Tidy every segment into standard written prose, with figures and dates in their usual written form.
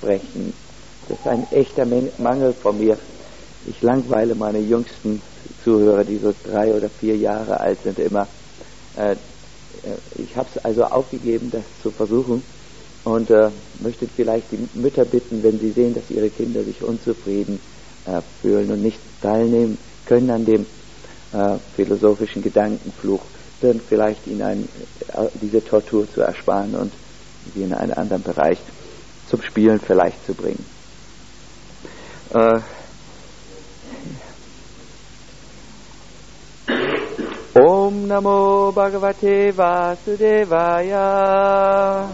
sprechen. Das ist ein echter Mangel von mir. Ich langweile meine jüngsten Zuhörer, die so 3 oder 4 Jahre alt sind, immer. Ich habe es also aufgegeben, das zu versuchen, und möchte vielleicht die Mütter bitten, wenn sie sehen, dass ihre Kinder sich unzufrieden fühlen und nicht teilnehmen können an dem philosophischen Gedankenfluch, dann vielleicht ihnen diese Tortur zu ersparen und sie in einen anderen Bereich zum Spielen vielleicht zu bringen. Om Namo Bhagavate Vasudevaya.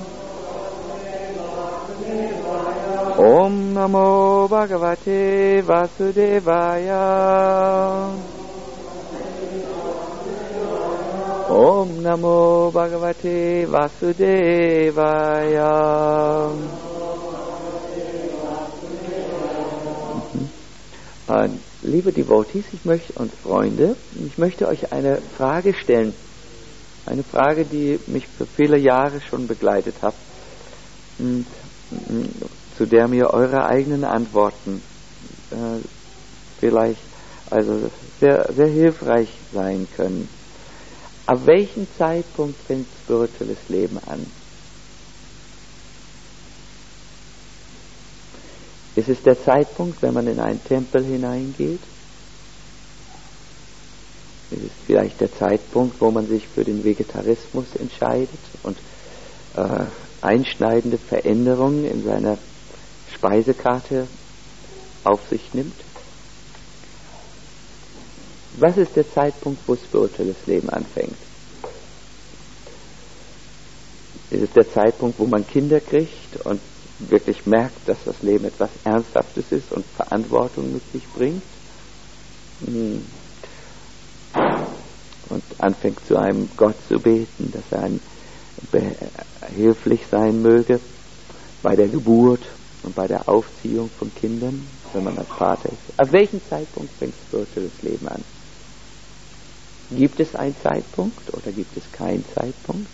Om Namo Bhagavate Vasudevaya. Om Namo Bhagavate Vasudevaya. Liebe Devotees, Freunde, ich möchte euch eine Frage stellen. Eine Frage, die mich für viele Jahre schon begleitet hat, und zu der mir eure eigenen Antworten vielleicht also sehr, sehr hilfreich sein können. Ab welchem Zeitpunkt fängt spirituelles Leben an? Ist es der Zeitpunkt, wenn man in einen Tempel hineingeht? Ist es vielleicht der Zeitpunkt, wo man sich für den Vegetarismus entscheidet und einschneidende Veränderungen in seiner Speisekarte auf sich nimmt? Was ist der Zeitpunkt, wo spirituelles Leben anfängt? Ist es der Zeitpunkt, wo man Kinder kriegt und wirklich merkt, dass das Leben etwas Ernsthaftes ist und Verantwortung mit sich bringt? Und anfängt zu einem Gott zu beten, dass er einem behilflich sein möge bei der Geburt und bei der Aufziehung von Kindern, wenn man als Vater ist. Ab welchem Zeitpunkt fängt spirituelles Leben an? Gibt es einen Zeitpunkt oder gibt es keinen Zeitpunkt?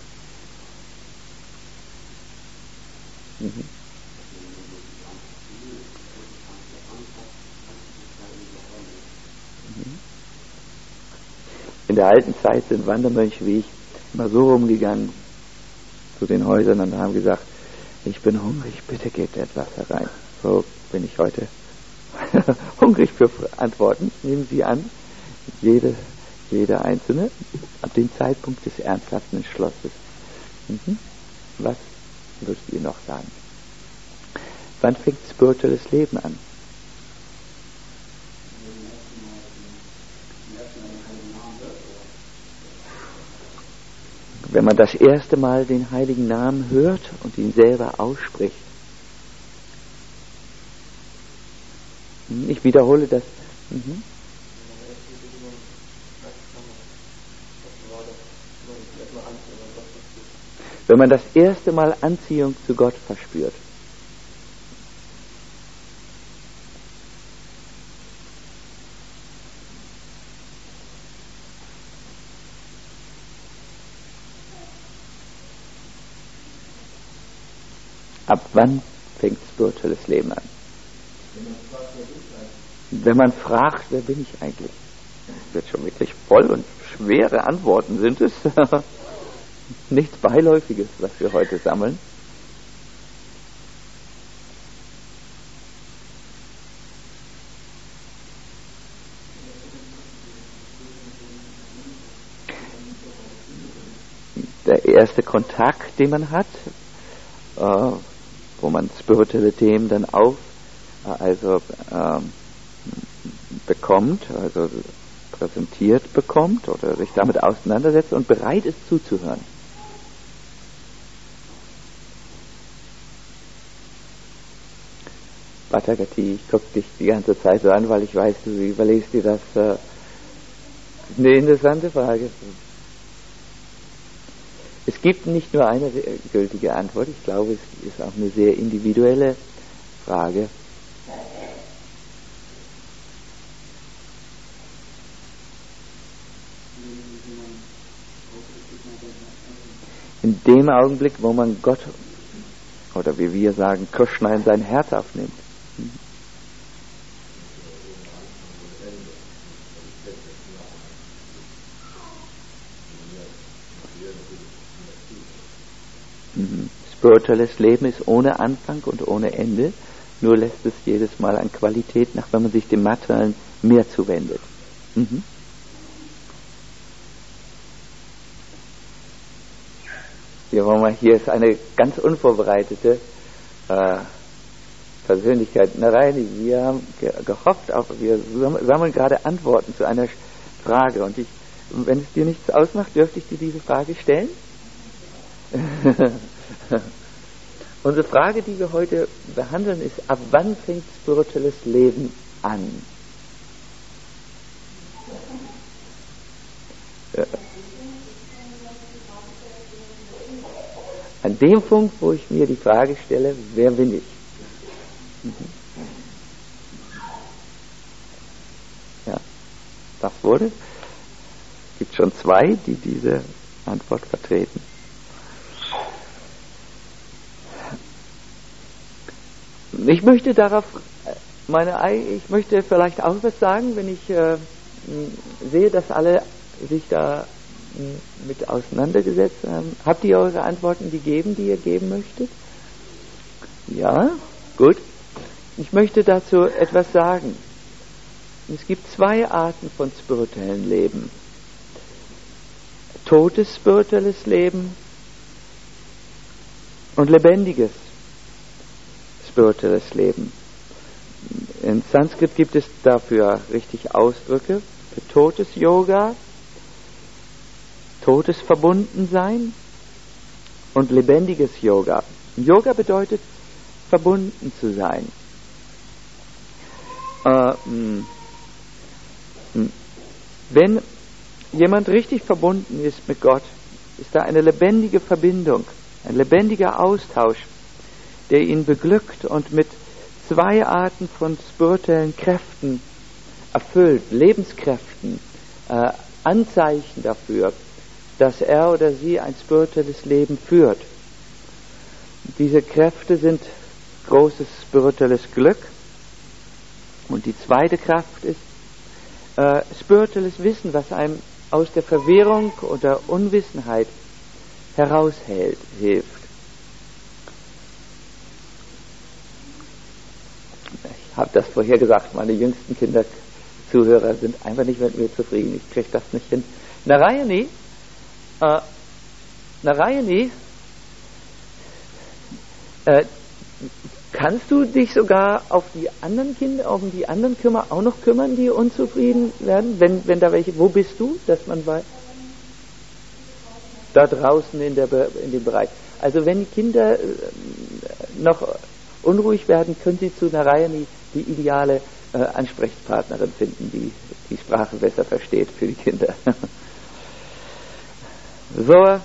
In der alten Zeit sind Wandermönche wie ich immer so rumgegangen zu den Häusern und haben gesagt, ich bin hungrig, bitte gebt etwas herein. So bin ich heute hungrig für Antworten. Nehmen Sie an, jede einzelne, ab dem Zeitpunkt des ernsthaften Entschlusses. Was würdet ihr noch sagen? Wann fängt spirituelles Leben an? Wenn man das erste Mal den heiligen Namen hört und ihn selber ausspricht. Ich wiederhole das. Wenn man das erste Mal Anziehung zu Gott verspürt. Ab wann fängt spirituelles Leben an? Wenn man fragt, wer bin ich eigentlich? Das wird schon wirklich voll und schwere Antworten sind es. Nichts Beiläufiges, was wir heute sammeln. Der erste Kontakt, den man hat, wo man spirituelle Themen dann bekommt, also präsentiert bekommt oder sich damit auseinandersetzt und bereit ist zuzuhören. Bhattacharya, ich gucke dich die ganze Zeit so an, weil ich weiß, du überlegst dir das. Eine interessante Frage. Es gibt nicht nur eine gültige Antwort, ich glaube, es ist auch eine sehr individuelle Frage. In dem Augenblick, wo man Gott oder wie wir sagen, Krishna in sein Herz aufnimmt. Spirituelles Leben ist ohne Anfang und ohne Ende, nur lässt es jedes Mal an Qualität nach, wenn man sich dem Materiellen mehr zuwendet. Hier ist eine ganz unvorbereitete Persönlichkeit. Na rein, wir haben gehofft, wir sammeln gerade Antworten zu einer Frage. Und wenn es dir nichts ausmacht, dürfte ich dir diese Frage stellen? Unsere Frage, die wir heute behandeln, ist: Ab wann fängt spirituelles Leben an? An dem Punkt, wo ich mir die Frage stelle, wer bin ich? Ja, das wurde. Es gibt schon zwei, die diese Antwort vertreten. Ich möchte ich möchte vielleicht auch was sagen, wenn ich sehe, dass alle sich da mit auseinandergesetzt haben. Habt ihr eure Antworten gegeben, die ihr geben möchtet? Ja, gut. Ich möchte dazu etwas sagen. Es gibt zwei Arten von spirituellem Leben. Totes spirituelles Leben und lebendiges spirituelles Leben. In Sanskrit gibt es dafür richtig Ausdrücke. Für totes Yoga, totes Verbundensein und lebendiges Yoga. Yoga bedeutet, verbunden zu sein. Wenn jemand richtig verbunden ist mit Gott, ist da eine lebendige Verbindung, ein lebendiger Austausch, der ihn beglückt und mit zwei Arten von spirituellen Kräften erfüllt, Lebenskräften, Anzeichen dafür, dass er oder sie ein spirituelles Leben führt. Diese Kräfte sind großes spirituelles Glück. Und die zweite Kraft ist spirituelles Wissen, was einem aus der Verwirrung oder Unwissenheit heraushilft. Ich habe das vorher gesagt, meine jüngsten Zuhörer sind einfach nicht mit mir zufrieden. Ich kriege das nicht hin. Narayani, kannst du dich sogar auf die anderen Kinder, auch noch kümmern, die unzufrieden werden? Wenn da welche, wo bist du, dass man weiß? Da draußen in dem Bereich. Also wenn die Kinder noch unruhig werden, können sie zu Narayani die ideale Ansprechpartnerin finden, die die Sprache besser versteht für die Kinder. So.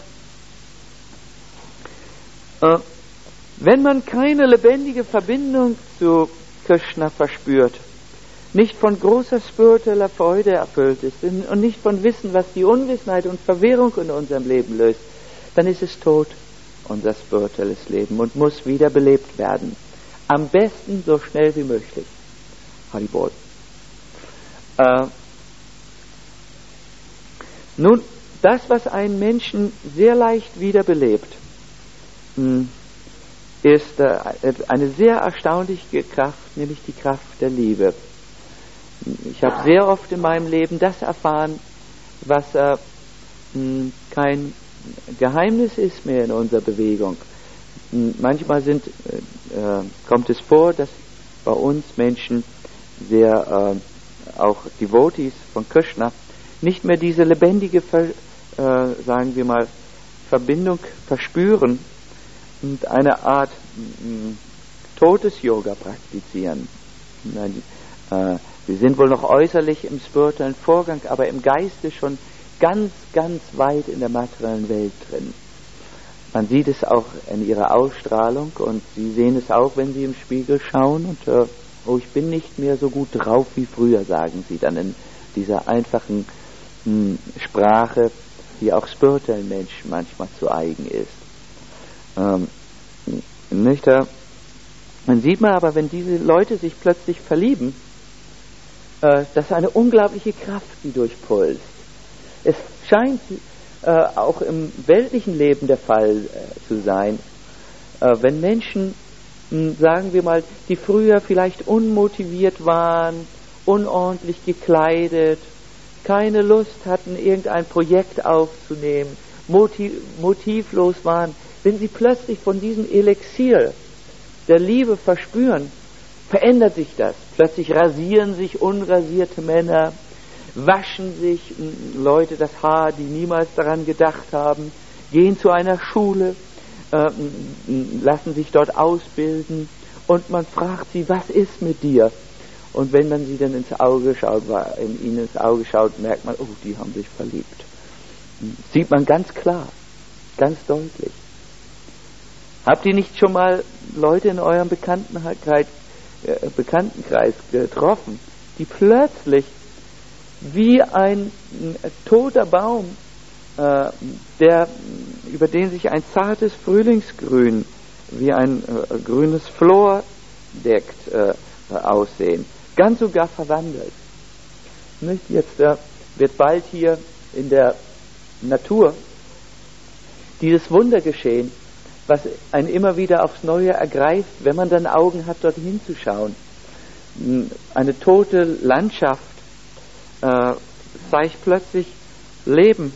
Wenn man keine lebendige Verbindung zu Krishna verspürt, nicht von großer spiritueller Freude erfüllt ist und nicht von Wissen, was die Unwissenheit und Verwirrung in unserem Leben löst, dann ist es tot, unser spirituelles Leben, und muss wieder belebt werden. Am besten so schnell wie möglich. Haribol. Nun, das, was einen Menschen sehr leicht wiederbelebt, ist eine sehr erstaunliche Kraft, nämlich die Kraft der Liebe. Ich habe sehr oft in meinem Leben das erfahren, was kein Geheimnis ist mehr in unserer Bewegung. Manchmal kommt es vor, dass bei uns Menschen sehr auch Devotees von Krishna nicht mehr diese lebendige, sagen wir mal, Verbindung verspüren und eine Art totes Yoga praktizieren. Sie sind wohl noch äußerlich im spirituellen Vorgang, aber im Geiste schon ganz, ganz weit in der materiellen Welt drin. Man sieht es auch in ihrer Ausstrahlung, und sie sehen es auch, wenn sie im Spiegel schauen, und ich bin nicht mehr so gut drauf wie früher, sagen sie dann in dieser einfachen Sprache, die auch spirituellen Menschen manchmal zu eigen ist. Nicht? Dann sieht man aber, wenn diese Leute sich plötzlich verlieben, das ist eine unglaubliche Kraft, die durchpulst. Es scheint auch im weltlichen Leben der Fall zu sein, wenn Menschen, sagen wir mal, die früher vielleicht unmotiviert waren, unordentlich gekleidet, keine Lust hatten, irgendein Projekt aufzunehmen, motivlos waren, wenn sie plötzlich von diesem Elixier der Liebe verspüren, verändert sich das. Plötzlich rasieren sich unrasierte Männer, waschen sich Leute das Haar, die niemals daran gedacht haben, gehen zu einer Schule, lassen sich dort ausbilden und man fragt sie, was ist mit dir? Und wenn man sie dann in ihnen ins Auge schaut, merkt man, oh, die haben sich verliebt. Sieht man ganz klar, ganz deutlich. Habt ihr nicht schon mal Leute in eurem Bekanntenkreis getroffen, die plötzlich wie ein toter Baum, über den sich ein zartes Frühlingsgrün, wie ein grünes Flor deckt, aussehen? Ganz sogar verwandelt. Nicht? Jetzt wird bald hier in der Natur dieses Wunder geschehen, was einen immer wieder aufs Neue ergreift, wenn man dann Augen hat, dort hinzuschauen. Eine tote Landschaft zeigt plötzlich Leben.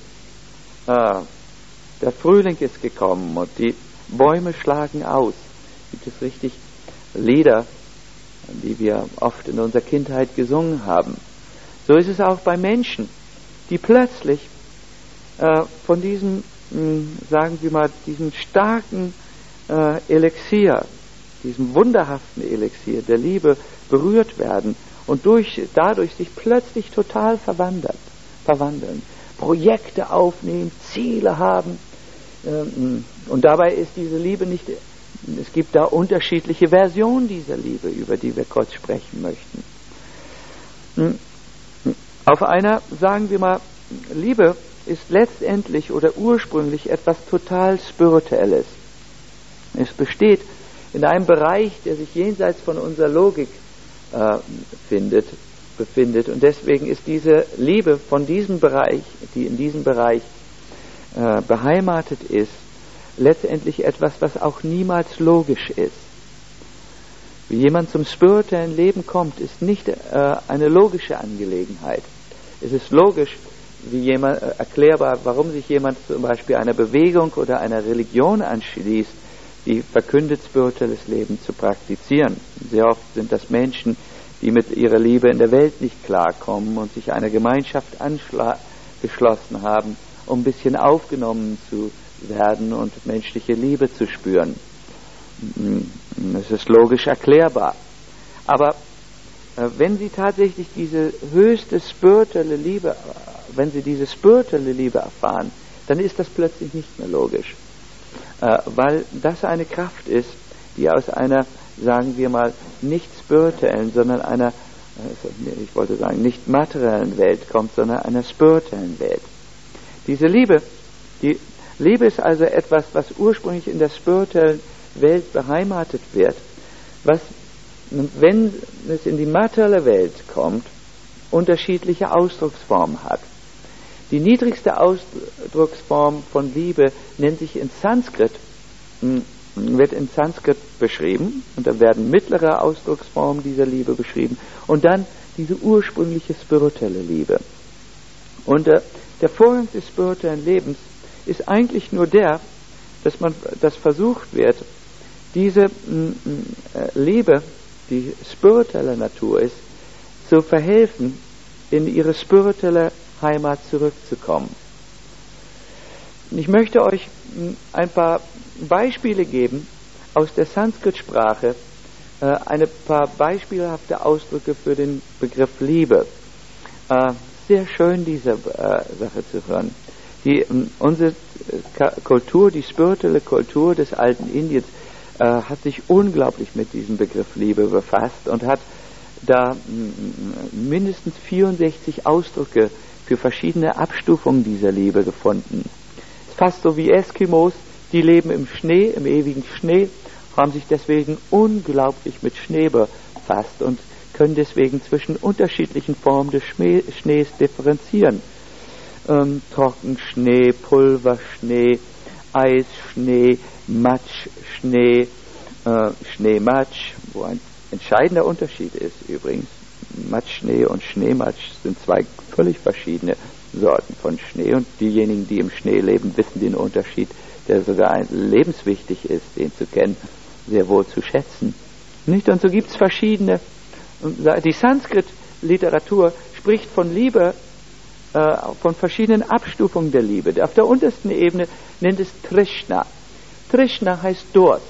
Der Frühling ist gekommen und die Bäume schlagen aus. Gibt es richtig Lieder, die wir oft in unserer Kindheit gesungen haben. So ist es auch bei Menschen, die plötzlich von diesem, sagen wir mal, diesem starken Elixier, diesem wunderhaften Elixier der Liebe berührt werden und dadurch sich plötzlich total verwandeln, Projekte aufnehmen, Ziele haben. Und dabei ist diese Liebe nicht, es gibt da unterschiedliche Versionen dieser Liebe, über die wir kurz sprechen möchten. Auf einer, sagen wir mal, Liebe ist letztendlich oder ursprünglich etwas total Spirituelles. Es besteht in einem Bereich, der sich jenseits von unserer Logik befindet. Und deswegen ist diese Liebe von diesem Bereich, die in diesem Bereich beheimatet ist, letztendlich etwas, was auch niemals logisch ist. Wie jemand zum spirituellen Leben kommt, ist nicht eine logische Angelegenheit. Es ist logisch, erklärbar, warum sich jemand zum Beispiel einer Bewegung oder einer Religion anschließt, die verkündet, spirituelles Leben zu praktizieren. Sehr oft sind das Menschen, die mit ihrer Liebe in der Welt nicht klarkommen und sich einer Gemeinschaft angeschlossen haben, um ein bisschen aufgenommen zu werden und menschliche Liebe zu spüren. Es ist logisch erklärbar. Aber wenn sie tatsächlich diese höchste spirituelle Liebe, wenn sie diese spirituelle Liebe erfahren, dann ist das plötzlich nicht mehr logisch. Weil das eine Kraft ist, die aus einer, sagen wir mal, nicht spirituellen, sondern einer, ich wollte sagen, nicht materiellen Welt kommt, sondern einer spirituellen Welt. Diese Liebe, die Liebe ist also etwas, was ursprünglich in der spirituellen Welt beheimatet wird, was, wenn es in die materielle Welt kommt, unterschiedliche Ausdrucksformen hat. Die niedrigste Ausdrucksform von Liebe nennt sich wird in Sanskrit beschrieben, und da werden mittlere Ausdrucksformen dieser Liebe beschrieben und dann diese ursprüngliche spirituelle Liebe. Und der Vorgang des spirituellen Lebens ist eigentlich nur dass versucht wird, diese Liebe, die spirituelle Natur ist, zu verhelfen, in ihre spirituelle Heimat zurückzukommen. Ich möchte euch ein paar Beispiele geben aus der Sanskrit-Sprache, ein paar beispielhafte Ausdrücke für den Begriff Liebe. Sehr schön, diese Sache zu hören. Unsere Kultur, die spirituelle Kultur des alten Indiens, hat sich unglaublich mit diesem Begriff Liebe befasst und hat da mindestens 64 Ausdrücke für verschiedene Abstufungen dieser Liebe gefunden. Es ist fast so wie Eskimos, die leben im Schnee, im ewigen Schnee, haben sich deswegen unglaublich mit Schnee befasst und können deswegen zwischen unterschiedlichen Formen des Schnees differenzieren. Trockenschnee, Pulverschnee, Eisschnee, Matschschnee, Schneematsch, wo ein entscheidender Unterschied ist übrigens. Matschschnee und Schneematsch sind zwei völlig verschiedene Sorten von Schnee, und diejenigen, die im Schnee leben, wissen den Unterschied, der sogar lebenswichtig ist, den zu kennen, sehr wohl zu schätzen. Nicht? Und so gibt es verschiedene. Die Sanskrit-Literatur spricht von Liebe, von verschiedenen Abstufungen der Liebe. Auf der untersten Ebene nennt es Trishna. Trishna heißt Durst.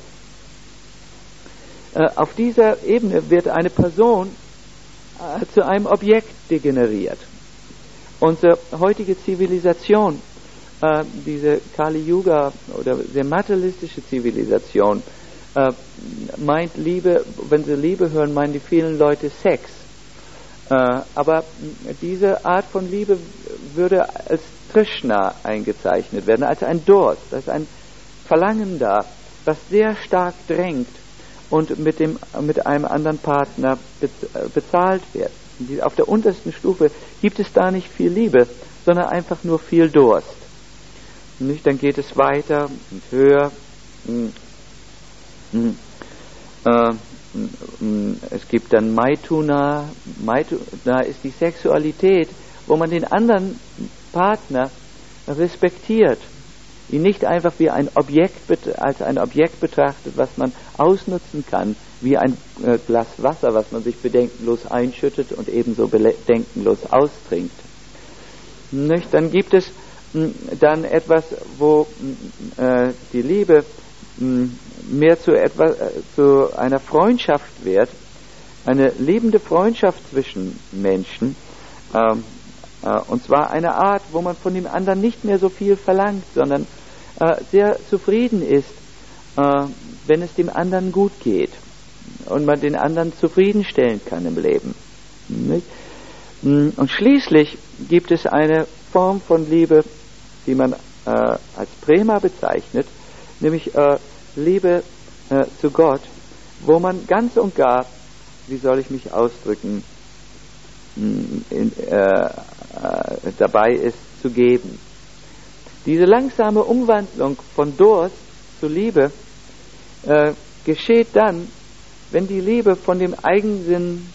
Auf dieser Ebene wird eine Person zu einem Objekt degeneriert. Unsere heutige Zivilisation, diese Kali-Yuga oder sehr materialistische Zivilisation, meint Liebe, wenn sie Liebe hören, meinen die vielen Leute Sex. Aber diese Art von Liebe würde als Trishna eingezeichnet werden, als ein Durst, als ein Verlangen da, was sehr stark drängt und mit einem anderen Partner bezahlt wird. Auf der untersten Stufe gibt es da nicht viel Liebe, sondern einfach nur viel Durst. Nicht? Dann geht es weiter und höher. Es gibt dann Maituna. Maituna ist die Sexualität, wo man den anderen Partner respektiert, ihn nicht einfach wie ein Objekt als ein Objekt betrachtet, was man ausnutzen kann, wie ein Glas Wasser, was man sich bedenkenlos einschüttet und ebenso bedenkenlos austrinkt. Nicht? Dann gibt es dann etwas, wo die Liebe mehr zu einer Freundschaft wird, eine liebende Freundschaft zwischen Menschen, und zwar eine Art, wo man von dem anderen nicht mehr so viel verlangt, sondern sehr zufrieden ist, wenn es dem anderen gut geht und man den anderen zufriedenstellen kann im Leben. Nicht? Und schließlich gibt es eine Form von Liebe, die man als Prema bezeichnet, nämlich Liebe zu Gott, wo man ganz und gar, wie soll ich mich ausdrücken, dabei ist zu geben. Diese langsame Umwandlung von Durst zu Liebe geschieht dann, wenn die Liebe von dem Eigensinn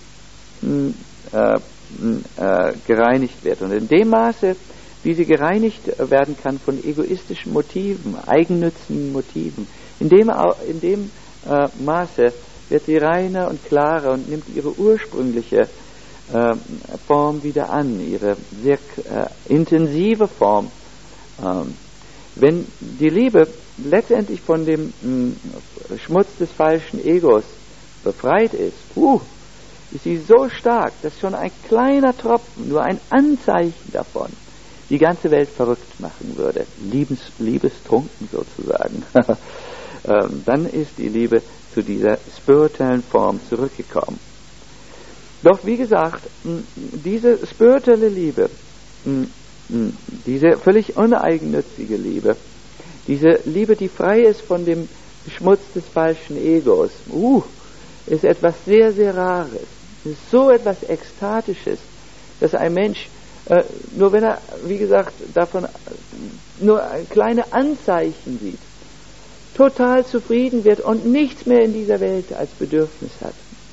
gereinigt wird. Und in dem Maße, wie sie gereinigt werden kann von egoistischen Motiven, eigennützigen Motiven, in dem Maße wird sie reiner und klarer und nimmt ihre ursprüngliche Form wieder an, ihre sehr intensive Form. Wenn die Liebe letztendlich von dem Schmutz des falschen Egos befreit ist, ist sie so stark, dass schon ein kleiner Tropfen, nur ein Anzeichen davon, die ganze Welt verrückt machen würde, liebestrunken sozusagen. Dann ist die Liebe zu dieser spirituellen Form zurückgekommen. Doch wie gesagt, diese spirituelle Liebe, diese völlig uneigennützige Liebe, diese Liebe, die frei ist von dem Schmutz des falschen Egos, ist etwas sehr, sehr Rares. Es ist so etwas Ekstatisches, dass ein Mensch, nur wenn er, wie gesagt, davon nur kleine Anzeichen sieht, total zufrieden wird und nichts mehr in dieser Welt als Bedürfnis hat.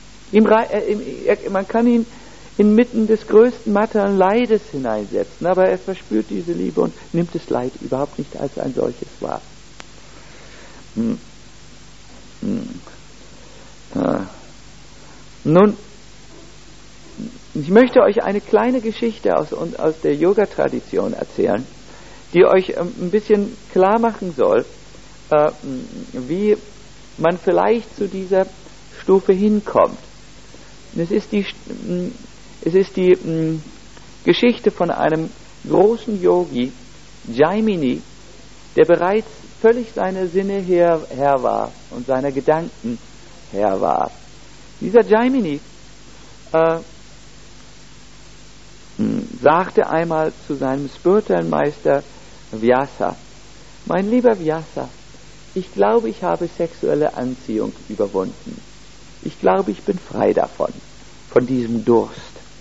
Man kann ihn inmitten des größten materiellen Leides hineinsetzen, aber er verspürt diese Liebe und nimmt das Leid überhaupt nicht als ein solches wahr. Nun, ich möchte euch eine kleine Geschichte aus der Yoga-Tradition erzählen, die euch ein bisschen klar machen soll, wie man vielleicht zu dieser Stufe hinkommt. Es ist die Geschichte von einem großen Yogi, Jaimini, der bereits völlig seiner Sinne Herr war und seiner Gedanken Herr war. Dieser Jaimini sagte einmal zu seinem spirituellen Meister Vyasa: Mein lieber Vyasa, ich glaube, ich habe sexuelle Anziehung überwunden. Ich glaube, ich bin frei davon, von diesem Durst.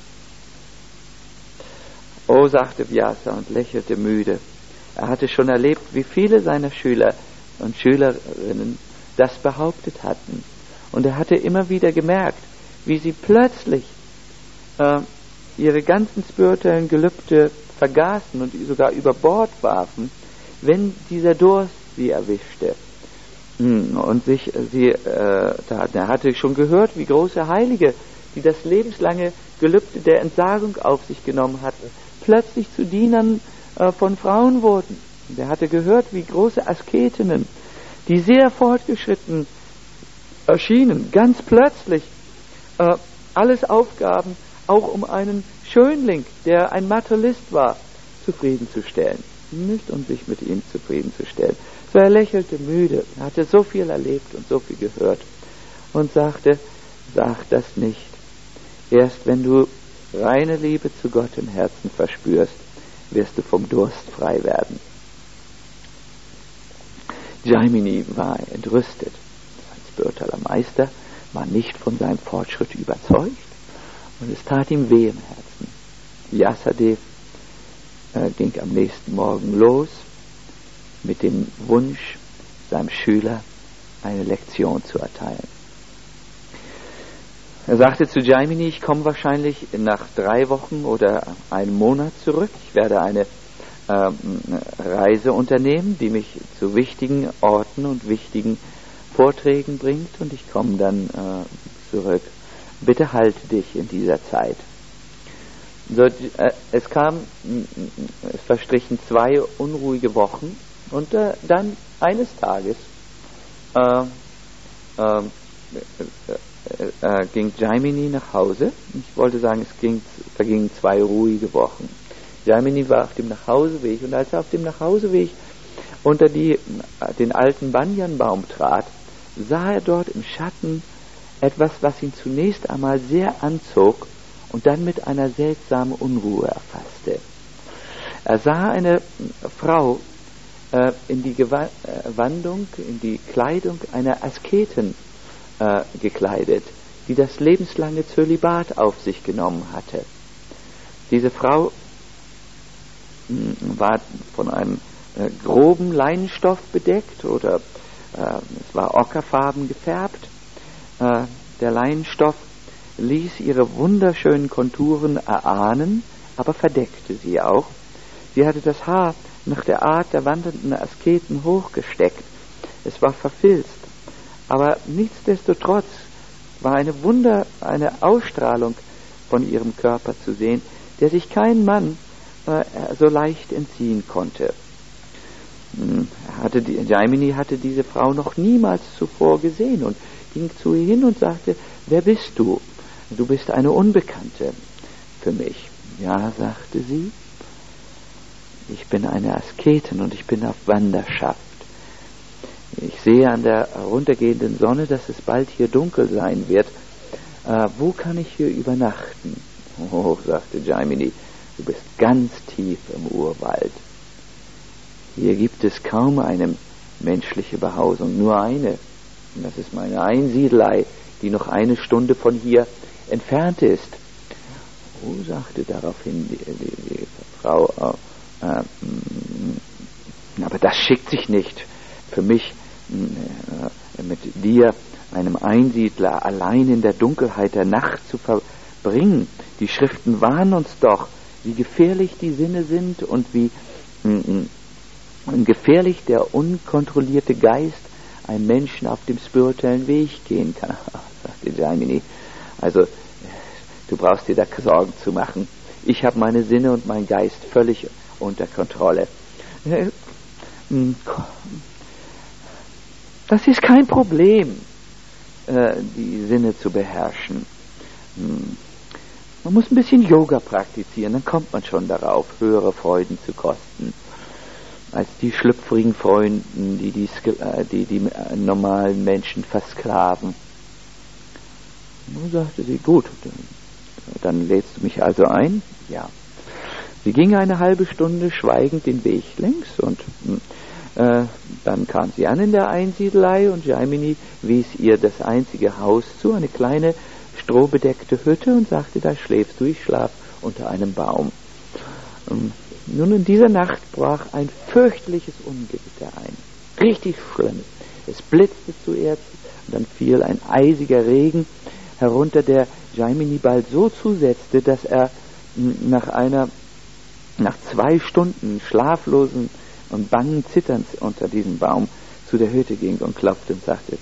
Oh, sagte Vyasa und lächelte müde. Er hatte schon erlebt, wie viele seiner Schüler und Schülerinnen das behauptet hatten. Und er hatte immer wieder gemerkt, wie sie plötzlich ihre ganzen spirituellen Gelübde vergaßen und sogar über Bord warfen, wenn dieser Durst sie erwischte. Und er hatte schon gehört, wie große Heilige, die das lebenslange Gelübde der Entsagung auf sich genommen hatten, plötzlich zu Dienern von Frauen wurden. Und er hatte gehört, wie große Asketinnen, die sehr fortgeschritten erschienen, ganz plötzlich alles aufgaben, auch um einen Schönling, der ein Materialist war, zufriedenzustellen. Nicht um sich mit ihm zufriedenzustellen. So, er lächelte müde, er hatte so viel erlebt und so viel gehört und sagte, sag das nicht. Erst wenn du reine Liebe zu Gott im Herzen verspürst, wirst du vom Durst frei werden. Jaimini war entrüstet. Sein spiritueller Meister war nicht von seinem Fortschritt überzeugt und es tat ihm weh im Herzen. Vyasadeva ging am nächsten Morgen los mit dem Wunsch, seinem Schüler eine Lektion zu erteilen. Er sagte zu Jaimini, ich komme wahrscheinlich nach 3 Wochen oder einem Monat zurück. Ich werde eine Reise unternehmen, die mich zu wichtigen Orten und wichtigen Vorträgen bringt und ich komme dann zurück. Bitte halte dich in dieser Zeit. So, es verstrichen 2 unruhige Wochen und dann eines Tages ging Jaimini nach Hause. Ich wollte sagen, vergingen 2 ruhige Wochen. Jaimini war auf dem Nachhauseweg und als er auf dem Nachhauseweg unter den alten Banyanbaum trat, sah er dort im Schatten etwas, was ihn zunächst einmal sehr anzog und dann mit einer seltsamen Unruhe erfasste. Er sah eine Frau in die Gewandung, in die Kleidung einer Asketin gekleidet, die das lebenslange Zölibat auf sich genommen hatte. Diese Frau war von einem groben Leinenstoff bedeckt oder es war ockerfarben gefärbt. Der Leinenstoff ließ ihre wunderschönen Konturen erahnen, aber verdeckte sie auch. Sie hatte das Haar nach der Art der wandernden Asketen hochgesteckt. Es war verfilzt, aber nichtsdestotrotz war eine Ausstrahlung von ihrem Körper zu sehen, der sich kein Mann so leicht entziehen konnte. Jaimini hatte diese Frau noch niemals zuvor gesehen und ging zu ihr hin und sagte, wer bist du? Du bist eine Unbekannte für mich. Ja, sagte sie, ich bin eine Asketin und ich bin auf Wanderschaft. Ich sehe an der heruntergehenden Sonne, dass es bald hier dunkel sein wird. Wo kann ich hier übernachten? Oh, sagte Jaimini, du bist ganz tief im Urwald. Hier gibt es kaum eine menschliche Behausung, nur eine. Und das ist meine Einsiedelei, die noch 1 Stunde von hier entfernt ist. Oh, sagte daraufhin die Frau, aber das schickt sich nicht für mich, mit dir, einem Einsiedler, allein in der Dunkelheit der Nacht zu verbringen. Die Schriften warnen uns doch, wie gefährlich die Sinne sind und wie gefährlich der unkontrollierte Geist einem Menschen auf dem spirituellen Weg gehen kann. Sagte Jaimini, also du brauchst dir da Sorgen zu machen. Ich habe meine Sinne und meinen Geist völlig unter Kontrolle. Das ist kein Problem, die Sinne zu beherrschen. Man muss ein bisschen Yoga praktizieren, dann kommt man schon darauf, höhere Freuden zu kosten, als die schlüpfrigen Freuden, die normalen Menschen versklaven. Nun sagte sie, gut, dann lädst du mich also ein? Ja. Sie ging eine halbe Stunde schweigend den Weg längs und Dann kam sie an in der Einsiedelei und Jaimini wies ihr das einzige Haus zu, eine kleine strohbedeckte Hütte, und sagte, da schläfst du, ich schlaf unter einem Baum. Nun, in dieser Nacht brach ein fürchterliches Ungewitter ein. Richtig schlimm. Es blitzte zuerst, und dann fiel ein eisiger Regen herunter, der Jaimini bald so zusetzte, dass er nach 2 Stunden schlaflosen und bangen Zitterns unter diesem Baum zu der Hütte ging und klopfte und sagte,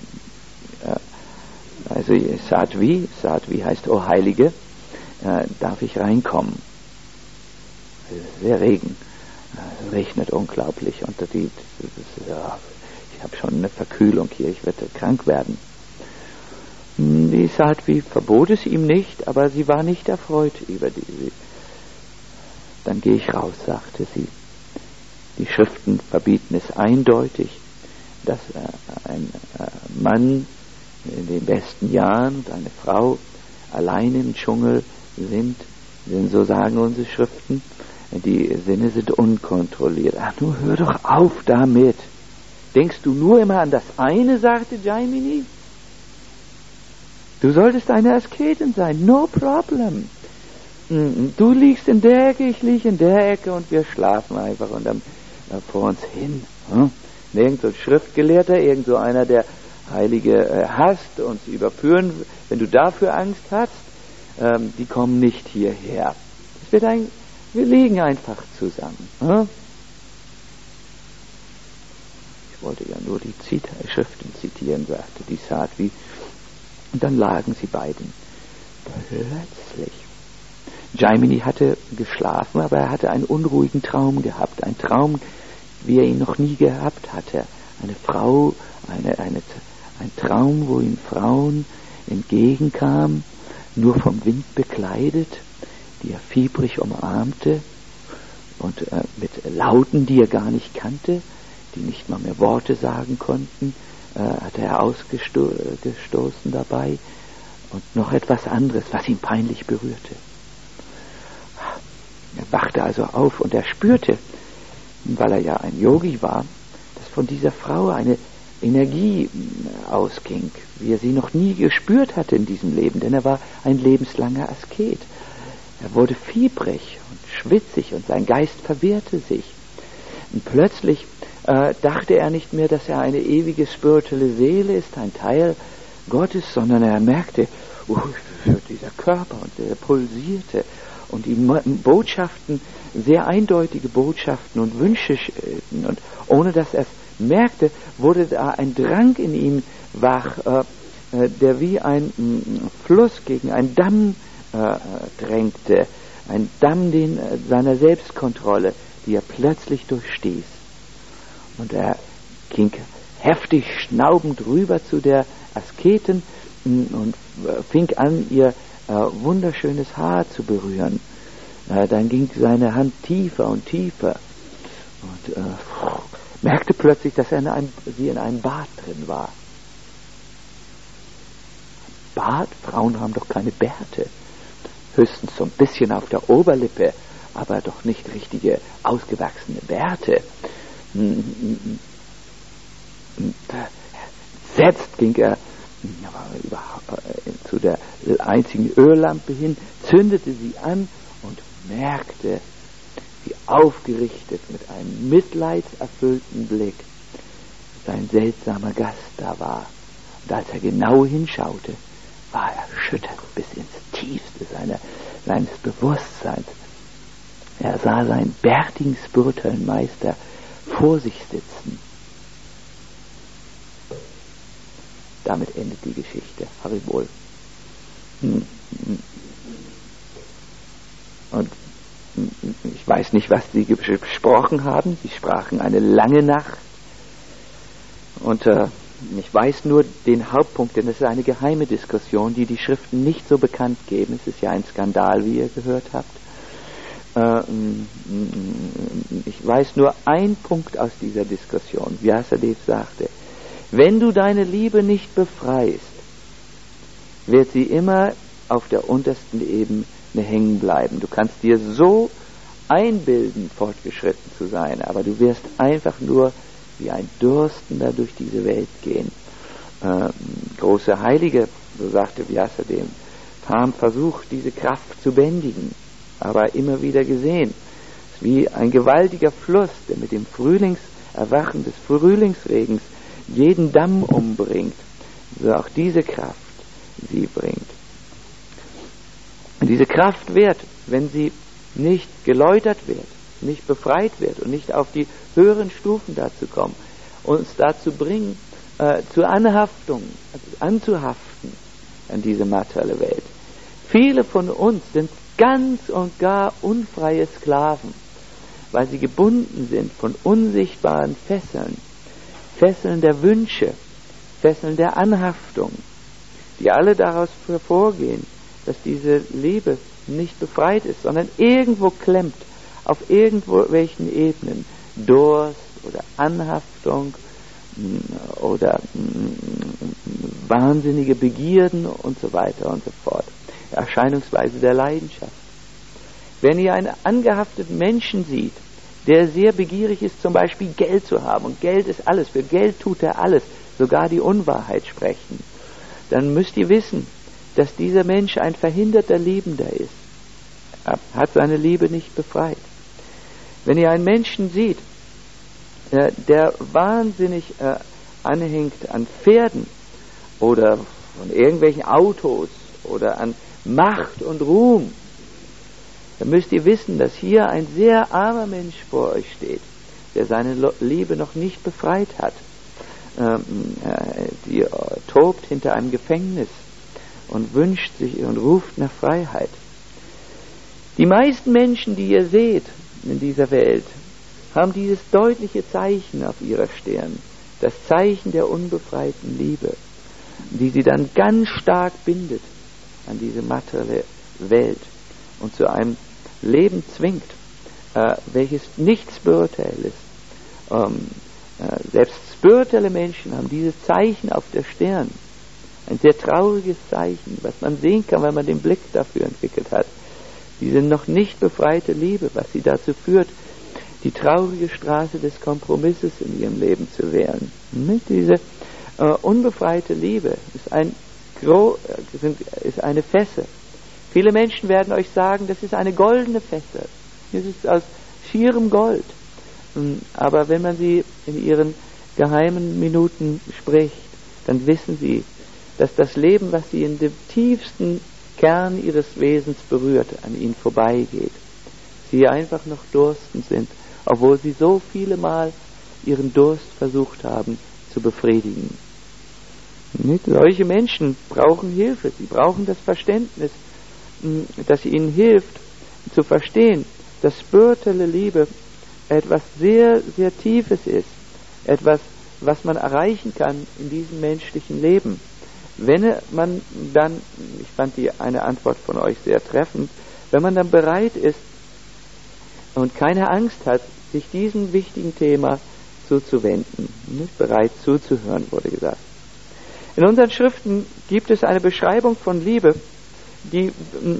also Sadhvi heißt, oh Heilige, darf ich reinkommen? Der Regen, es regnet unglaublich und ich habe schon eine Verkühlung hier, ich werde krank werden. Die Sadhvi verbot es ihm nicht, aber sie war nicht erfreut über die. Dann gehe ich raus, sagte sie. Die Schriften verbieten es eindeutig, dass ein Mann in den besten Jahren und eine Frau allein im Dschungel sind, denn so sagen unsere Schriften, die Sinne sind unkontrolliert. Ach, nun hör doch auf damit. Denkst du nur immer an das eine, sagte Jaimini? Du solltest eine Asketin sein, no problem. Du liegst in der Ecke, ich liege in der Ecke und wir schlafen einfach und dann vor uns hin. Irgend so ein Schriftgelehrter, irgend so einer, der Heilige hasst, uns überführen, wenn du dafür Angst hast, die kommen nicht hierher. Wir liegen einfach zusammen. Ich wollte ja nur die Schriften zitieren, sagte die Sadhvi. Und dann lagen sie beiden. Plötzlich. Jaimini hatte geschlafen, aber er hatte einen unruhigen Traum gehabt. Ein Traum, wie er ihn noch nie gehabt hatte. Eine Frau, ein Traum, wo ihm Frauen entgegenkamen, nur vom Wind bekleidet, die er fiebrig umarmte und mit Lauten, die er gar nicht kannte, die nicht mal mehr Worte sagen konnten, hatte er ausgestoßen dabei, und noch etwas anderes, was ihn peinlich berührte. Er wachte also auf und er spürte, weil er ja ein Yogi war, dass von dieser Frau eine Energie ausging, wie er sie noch nie gespürt hatte in diesem Leben, denn er war ein lebenslanger Asket. Er wurde fiebrig und schwitzig und sein Geist verwehrte sich. Und plötzlich dachte er nicht mehr, dass er eine ewige spirituelle Seele ist, ein Teil Gottes, sondern er merkte, dieser Körper, und der pulsierte und ihm Botschaften, sehr eindeutige Botschaften und Wünsche, und ohne dass er es merkte, wurde da ein Drang in ihm wach, der wie ein Fluss gegen einen Damm drängte, ein Damm seiner Selbstkontrolle, die er plötzlich durchstieß. Und er ging heftig schnaubend rüber zu der Asketin und fing an, ihr wunderschönes Haar zu berühren. Dann ging seine Hand tiefer und tiefer und merkte plötzlich, dass sie in einem Bad drin war. Bart? Frauen haben doch keine Bärte. Höchstens so ein bisschen auf der Oberlippe, aber doch nicht richtige, ausgewachsene Bärte. Entsetzt ging er zu der einzigen Öllampe hin, zündete sie an und merkte, wie aufgerichtet mit einem mitleidserfüllten Blick sein seltsamer Gast da war. Und als er genau hinschaute, war er erschüttert bis ins Tiefste seines Bewusstseins. Er sah seinen bärtigen spirituellen Meister vor sich sitzen. Damit endet die Geschichte. Haribol. Und ich weiß nicht, was sie besprochen haben. Sie sprachen eine lange Nacht. Und ich weiß nur den Hauptpunkt, denn es ist eine geheime Diskussion, die Schriften nicht so bekannt geben. Es ist ja ein Skandal, wie ihr gehört habt. Ich weiß nur einen Punkt aus dieser Diskussion. Vyasadev sagte, wenn du deine Liebe nicht befreist, wird sie immer auf der untersten Ebene hängen bleiben. Du kannst dir so einbilden, fortgeschritten zu sein, aber du wirst einfach nur wie ein Durstender durch diese Welt gehen. Große Heilige, so sagte Vyasa dem, haben versucht, diese Kraft zu bändigen, aber immer wieder gesehen. Es ist wie ein gewaltiger Fluss, der mit dem Frühlingserwachen des Frühlingsregens jeden Damm umbringt, so auch diese Kraft sie bringt. Und diese Kraft wird, wenn sie nicht geläutert wird, nicht befreit wird und nicht auf die höheren Stufen dazu kommen, uns dazu bringen, zur Anhaftung, also anzuhaften an diese materielle Welt. Viele von uns sind ganz und gar unfreie Sklaven, weil sie gebunden sind von unsichtbaren Fesseln, Fesseln der Wünsche, Fesseln der Anhaftung, die alle daraus hervorgehen, dass diese Liebe nicht befreit ist, sondern irgendwo klemmt, auf irgendwelchen Ebenen, Durst oder Anhaftung oder wahnsinnige Begierden und so weiter und so fort. Erscheinungsweise der Leidenschaft. Wenn ihr einen angehafteten Menschen sieht, der sehr begierig ist, zum Beispiel Geld zu haben, und Geld ist alles, für Geld tut er alles, sogar die Unwahrheit sprechen, dann müsst ihr wissen, dass dieser Mensch ein verhinderter Liebender ist. Er hat seine Liebe nicht befreit. Wenn ihr einen Menschen seht, der wahnsinnig anhängt an Pferden oder von irgendwelchen Autos oder an Macht und Ruhm, dann müsst ihr wissen, dass hier ein sehr armer Mensch vor euch steht, der seine Liebe noch nicht befreit hat. Die tobt hinter einem Gefängnis und wünscht sich und ruft nach Freiheit. Die meisten Menschen, die ihr seht in dieser Welt, haben dieses deutliche Zeichen auf ihrer Stirn, das Zeichen der unbefreiten Liebe, die sie dann ganz stark bindet an diese materielle Welt und zu einem Leben zwingt, welches nicht spirituell ist. Selbst spirituelle Menschen haben dieses Zeichen auf der Stirn, ein sehr trauriges Zeichen, was man sehen kann, wenn man den Blick dafür entwickelt hat. Diese noch nicht befreite Liebe, was sie dazu führt, die traurige Straße des Kompromisses in ihrem Leben zu wählen. Diese unbefreite Liebe ist eine Fessel. Viele Menschen werden euch sagen, das ist eine goldene Fessel. Das ist aus schierem Gold. Aber wenn man sie in ihren geheimen Minuten spricht, dann wissen sie, dass das Leben, was sie in dem tiefsten Kern ihres Wesens berührt, an ihnen vorbeigeht. Sie einfach noch durstend sind, obwohl sie so viele Mal ihren Durst versucht haben zu befriedigen. Solche Menschen brauchen Hilfe, sie brauchen das Verständnis, das ihnen hilft zu verstehen, dass spirituelle Liebe etwas sehr, sehr Tiefes ist, etwas, was man erreichen kann in diesem menschlichen Leben. Wenn man dann, ich fand eine Antwort von euch sehr treffend, wenn man dann bereit ist und keine Angst hat, sich diesem wichtigen Thema zuzuwenden, nicht bereit zuzuhören, wurde gesagt. In unseren Schriften gibt es eine Beschreibung von Liebe, die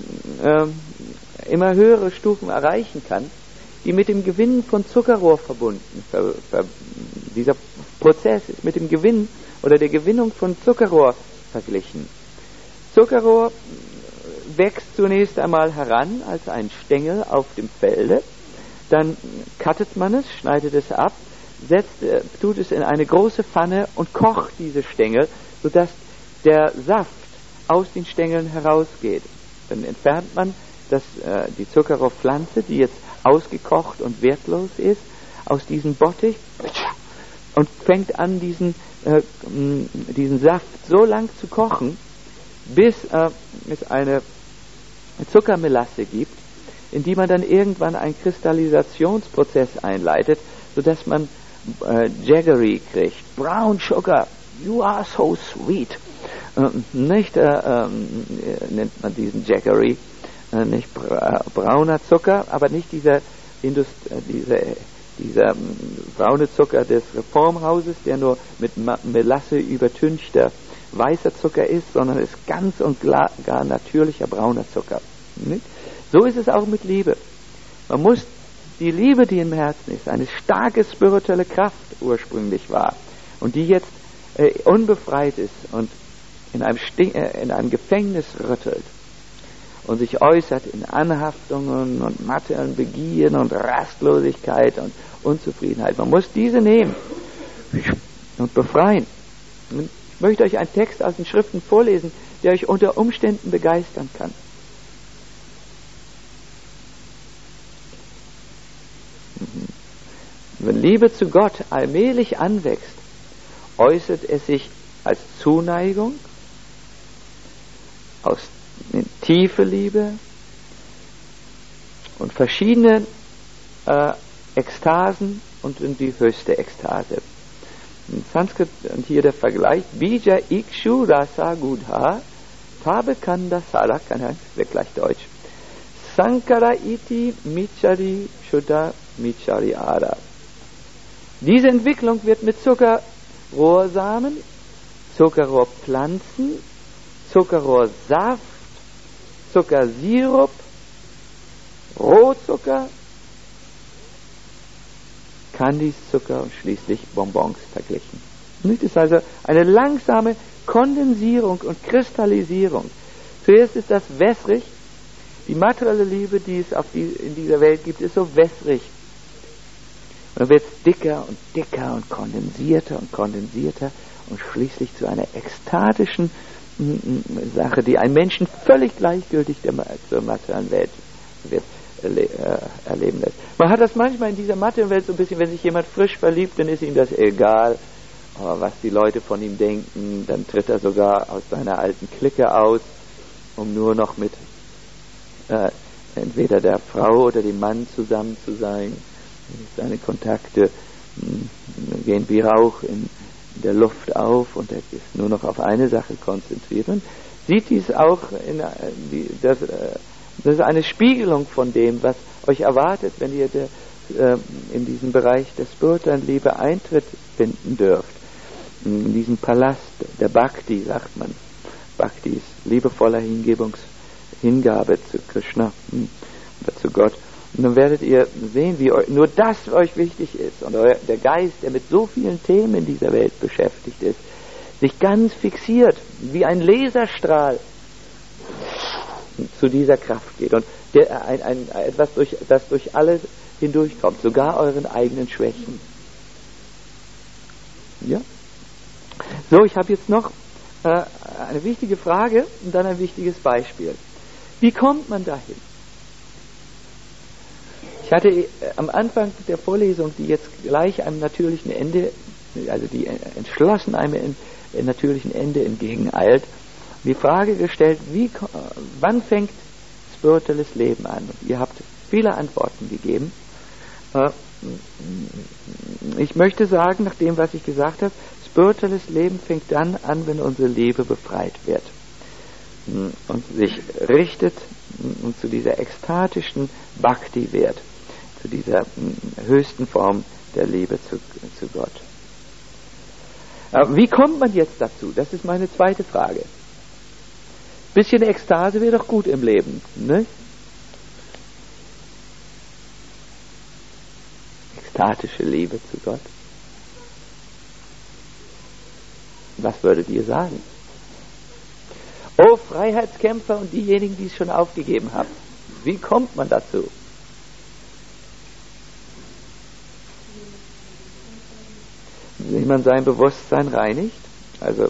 immer höhere Stufen erreichen kann, die mit dem Gewinnen von Zuckerrohr verbunden. Dieser Prozess ist mit dem Gewinn oder der Gewinnung von Zuckerrohr verglichen. Zuckerrohr wächst zunächst einmal heran als ein Stängel auf dem Felde, dann cuttet man es, schneidet es ab, tut es in eine große Pfanne und kocht diese Stängel, sodass der Saft aus den Stängeln herausgeht. Dann entfernt man die Zuckerrohrpflanze, die jetzt ausgekocht und wertlos ist, aus diesem Bottich und fängt an, diesen Saft so lang zu kochen, bis es eine Zuckermelasse gibt, in die man dann irgendwann einen Kristallisationsprozess einleitet, sodass man Jaggery kriegt. Brown sugar, you are so sweet. Nicht nennt man diesen Jaggery, nicht brauner Zucker, aber nicht dieser braune Zucker des Reformhauses, der nur mit Melasse übertünchter weißer Zucker ist, sondern ist ganz und gar natürlicher brauner Zucker. Nicht? So ist es auch mit Liebe. Man muss die Liebe, die im Herzen ist, eine starke spirituelle Kraft ursprünglich war und die jetzt unbefreit ist und in einem Gefängnis rüttelt und sich äußert in Anhaftungen und materiellen Begierden und Rastlosigkeit und Unzufriedenheit. Man muss diese nehmen und befreien. Und ich möchte euch einen Text aus den Schriften vorlesen, der euch unter Umständen begeistern kann. Wenn Liebe zu Gott allmählich anwächst, äußert es sich als Zuneigung, aus tiefe Liebe und verschiedene Ekstasen und in die höchste Ekstase. In Sanskrit und hier der Vergleich: Bija Ikshu Rasa Gudha Tabe Kanda Salak, wird gleich Deutsch. Sankara Iti Michari Shuddha Michari Ara. Diese Entwicklung wird mit Zuckerrohrsamen, Zuckerrohrpflanzen, Zuckerrohrsaft, Zuckersirup, Rohzucker, Kandiszucker und schließlich Bonbons verglichen. Es ist also eine langsame Kondensierung und Kristallisierung. Zuerst ist das wässrig. Die materielle Liebe, die es in dieser Welt gibt, ist so wässrig. Und dann wird es dicker und dicker und kondensierter und schließlich zu einer ekstatischen Sache, die einen Menschen völlig gleichgültig zur materiellen Welt wird erleben lässt. Man hat das manchmal in dieser materiellen Welt so ein bisschen, wenn sich jemand frisch verliebt, dann ist ihm das egal, was die Leute von ihm denken, dann tritt er sogar aus seiner alten Clique aus, um nur noch mit entweder der Frau oder dem Mann zusammen zu sein. Seine Kontakte gehen wie Rauch in der Luft auf und er ist nur noch auf eine Sache konzentriert. Und sieht dies auch, das ist eine Spiegelung von dem, was euch erwartet, wenn ihr in diesen Bereich der spirituellen Liebe Eintritt finden dürft. In diesen Palast der Bhakti, sagt man. Bhakti ist liebevoller Hingabe zu Krishna oder zu Gott. Und dann werdet ihr sehen, wie nur das euch wichtig ist. Und der Geist, der mit so vielen Themen in dieser Welt beschäftigt ist, sich ganz fixiert, wie ein Laserstrahl zu dieser Kraft geht. Und etwas, das durch alles hindurchkommt, sogar euren eigenen Schwächen. Ja? So, ich habe jetzt noch eine wichtige Frage und dann ein wichtiges Beispiel. Wie kommt man dahin? Ich hatte am Anfang der Vorlesung, die jetzt gleich einem natürlichen Ende, also die entschlossen einem natürlichen Ende entgegeneilt, die Frage gestellt, wann fängt spirituelles Leben an? Und ihr habt viele Antworten gegeben. Ich möchte sagen, nach dem, was ich gesagt habe, spirituelles Leben fängt dann an, wenn unsere Liebe befreit wird und sich richtet und zu dieser ekstatischen Bhakti wird, zu dieser höchsten Form der Liebe zu Gott. Wie kommt man jetzt dazu? Das ist meine zweite Frage. Bisschen Ekstase wäre doch gut im Leben, ne? Ekstatische Liebe zu Gott. Was würdet ihr sagen? Oh, Freiheitskämpfer und diejenigen, die es schon aufgegeben haben. Wie kommt man dazu? Wie man sein Bewusstsein reinigt. Also,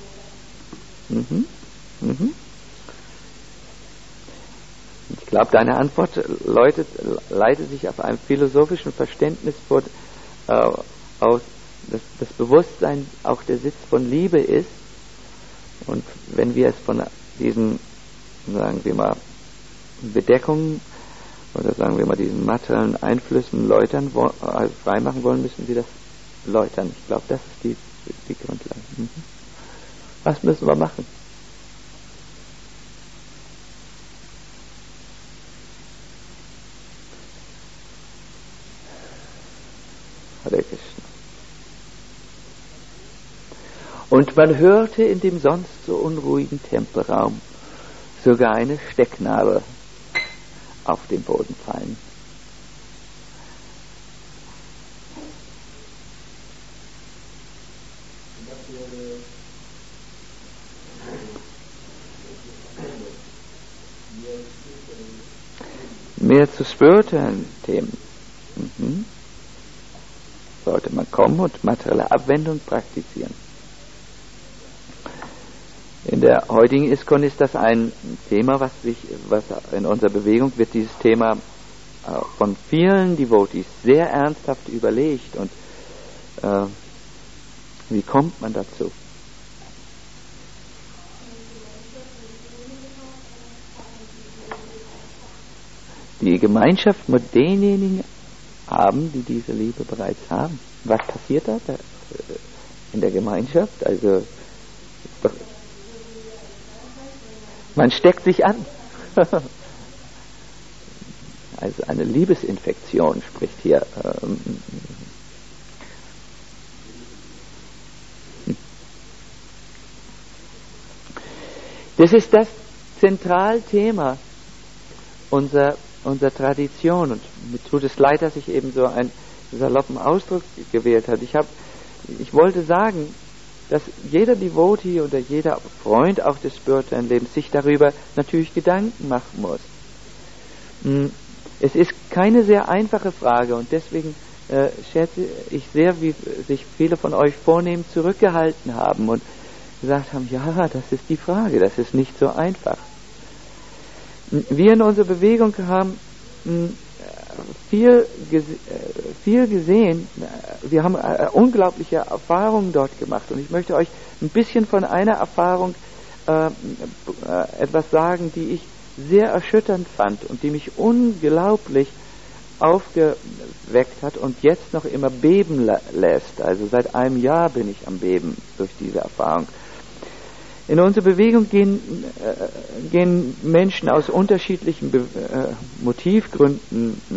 Ich glaube, deine Antwort leitet sich auf einem philosophischen Verständnis aus, dass das Bewusstsein auch der Sitz von Liebe ist. Und wenn wir es von diesen, sagen wir mal, Bedeckungen oder sagen wir mal diesen materiellen Einflüssen freimachen wollen, müssen wir das läutern. Ich glaube, das ist die Grundlage. Was müssen wir machen? Hare Krishna. Und man hörte in dem sonst so unruhigen Tempelraum sogar eine Stecknadel auf den Boden fallen. mehr zu spirituellen Themen. Sollte man kommen und materielle Abwendung praktizieren. In der heutigen ISKCON ist das ein Thema, was in unserer Bewegung wird dieses Thema von vielen Devotees sehr ernsthaft überlegt. Und wie kommt man dazu? Die Gemeinschaft mit denjenigen haben, die diese Liebe bereits haben. Was passiert da in der Gemeinschaft? Also man steckt sich an. Also eine Liebesinfektion spricht hier. Das ist das Zentralthema unserer Tradition, und mir tut es leid, dass ich eben so einen saloppen Ausdruck gewählt habe. Ich wollte sagen, dass jeder Devotee oder jeder Freund auch des spirituellen Lebens sich darüber natürlich Gedanken machen muss. Es ist keine sehr einfache Frage, und deswegen schätze ich sehr, wie sich viele von euch vornehm zurückgehalten haben und gesagt haben, ja, das ist die Frage, das ist nicht so einfach. Wir in unserer Bewegung haben viel gesehen, wir haben unglaubliche Erfahrungen dort gemacht, und ich möchte euch ein bisschen von einer Erfahrung etwas sagen, die ich sehr erschütternd fand und die mich unglaublich aufgeweckt hat und jetzt noch immer beben lässt. Also seit einem Jahr bin ich am Beben durch diese Erfahrung. In unsere Bewegung gehen Menschen aus unterschiedlichen Motivgründen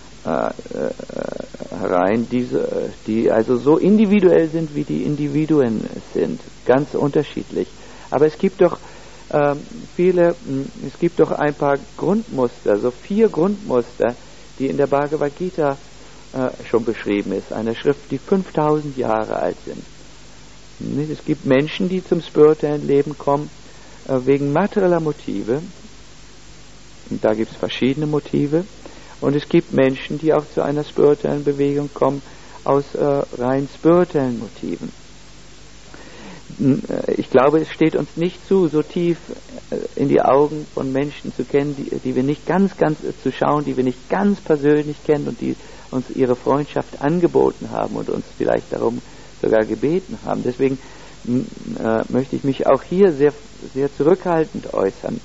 herein, die also so individuell sind, wie die Individuen sind, ganz unterschiedlich. Aber es gibt doch es gibt doch ein paar Grundmuster, so 4 Grundmuster, die in der Bhagavad Gita schon beschrieben ist, eine Schrift, die 5000 Jahre alt sind. Es gibt Menschen, die zum spirituellen Leben kommen wegen materieller Motive. Und da gibt es verschiedene Motive. Und es gibt Menschen, die auch zu einer spirituellen Bewegung kommen aus rein spirituellen Motiven. Ich glaube, es steht uns nicht zu, so tief in die Augen von Menschen zu kennen, die wir nicht ganz zu schauen, die wir nicht ganz persönlich kennen und die uns ihre Freundschaft angeboten haben und uns vielleicht darum sogar gebeten haben. Deswegen möchte ich mich auch hier sehr, sehr zurückhaltend äußern.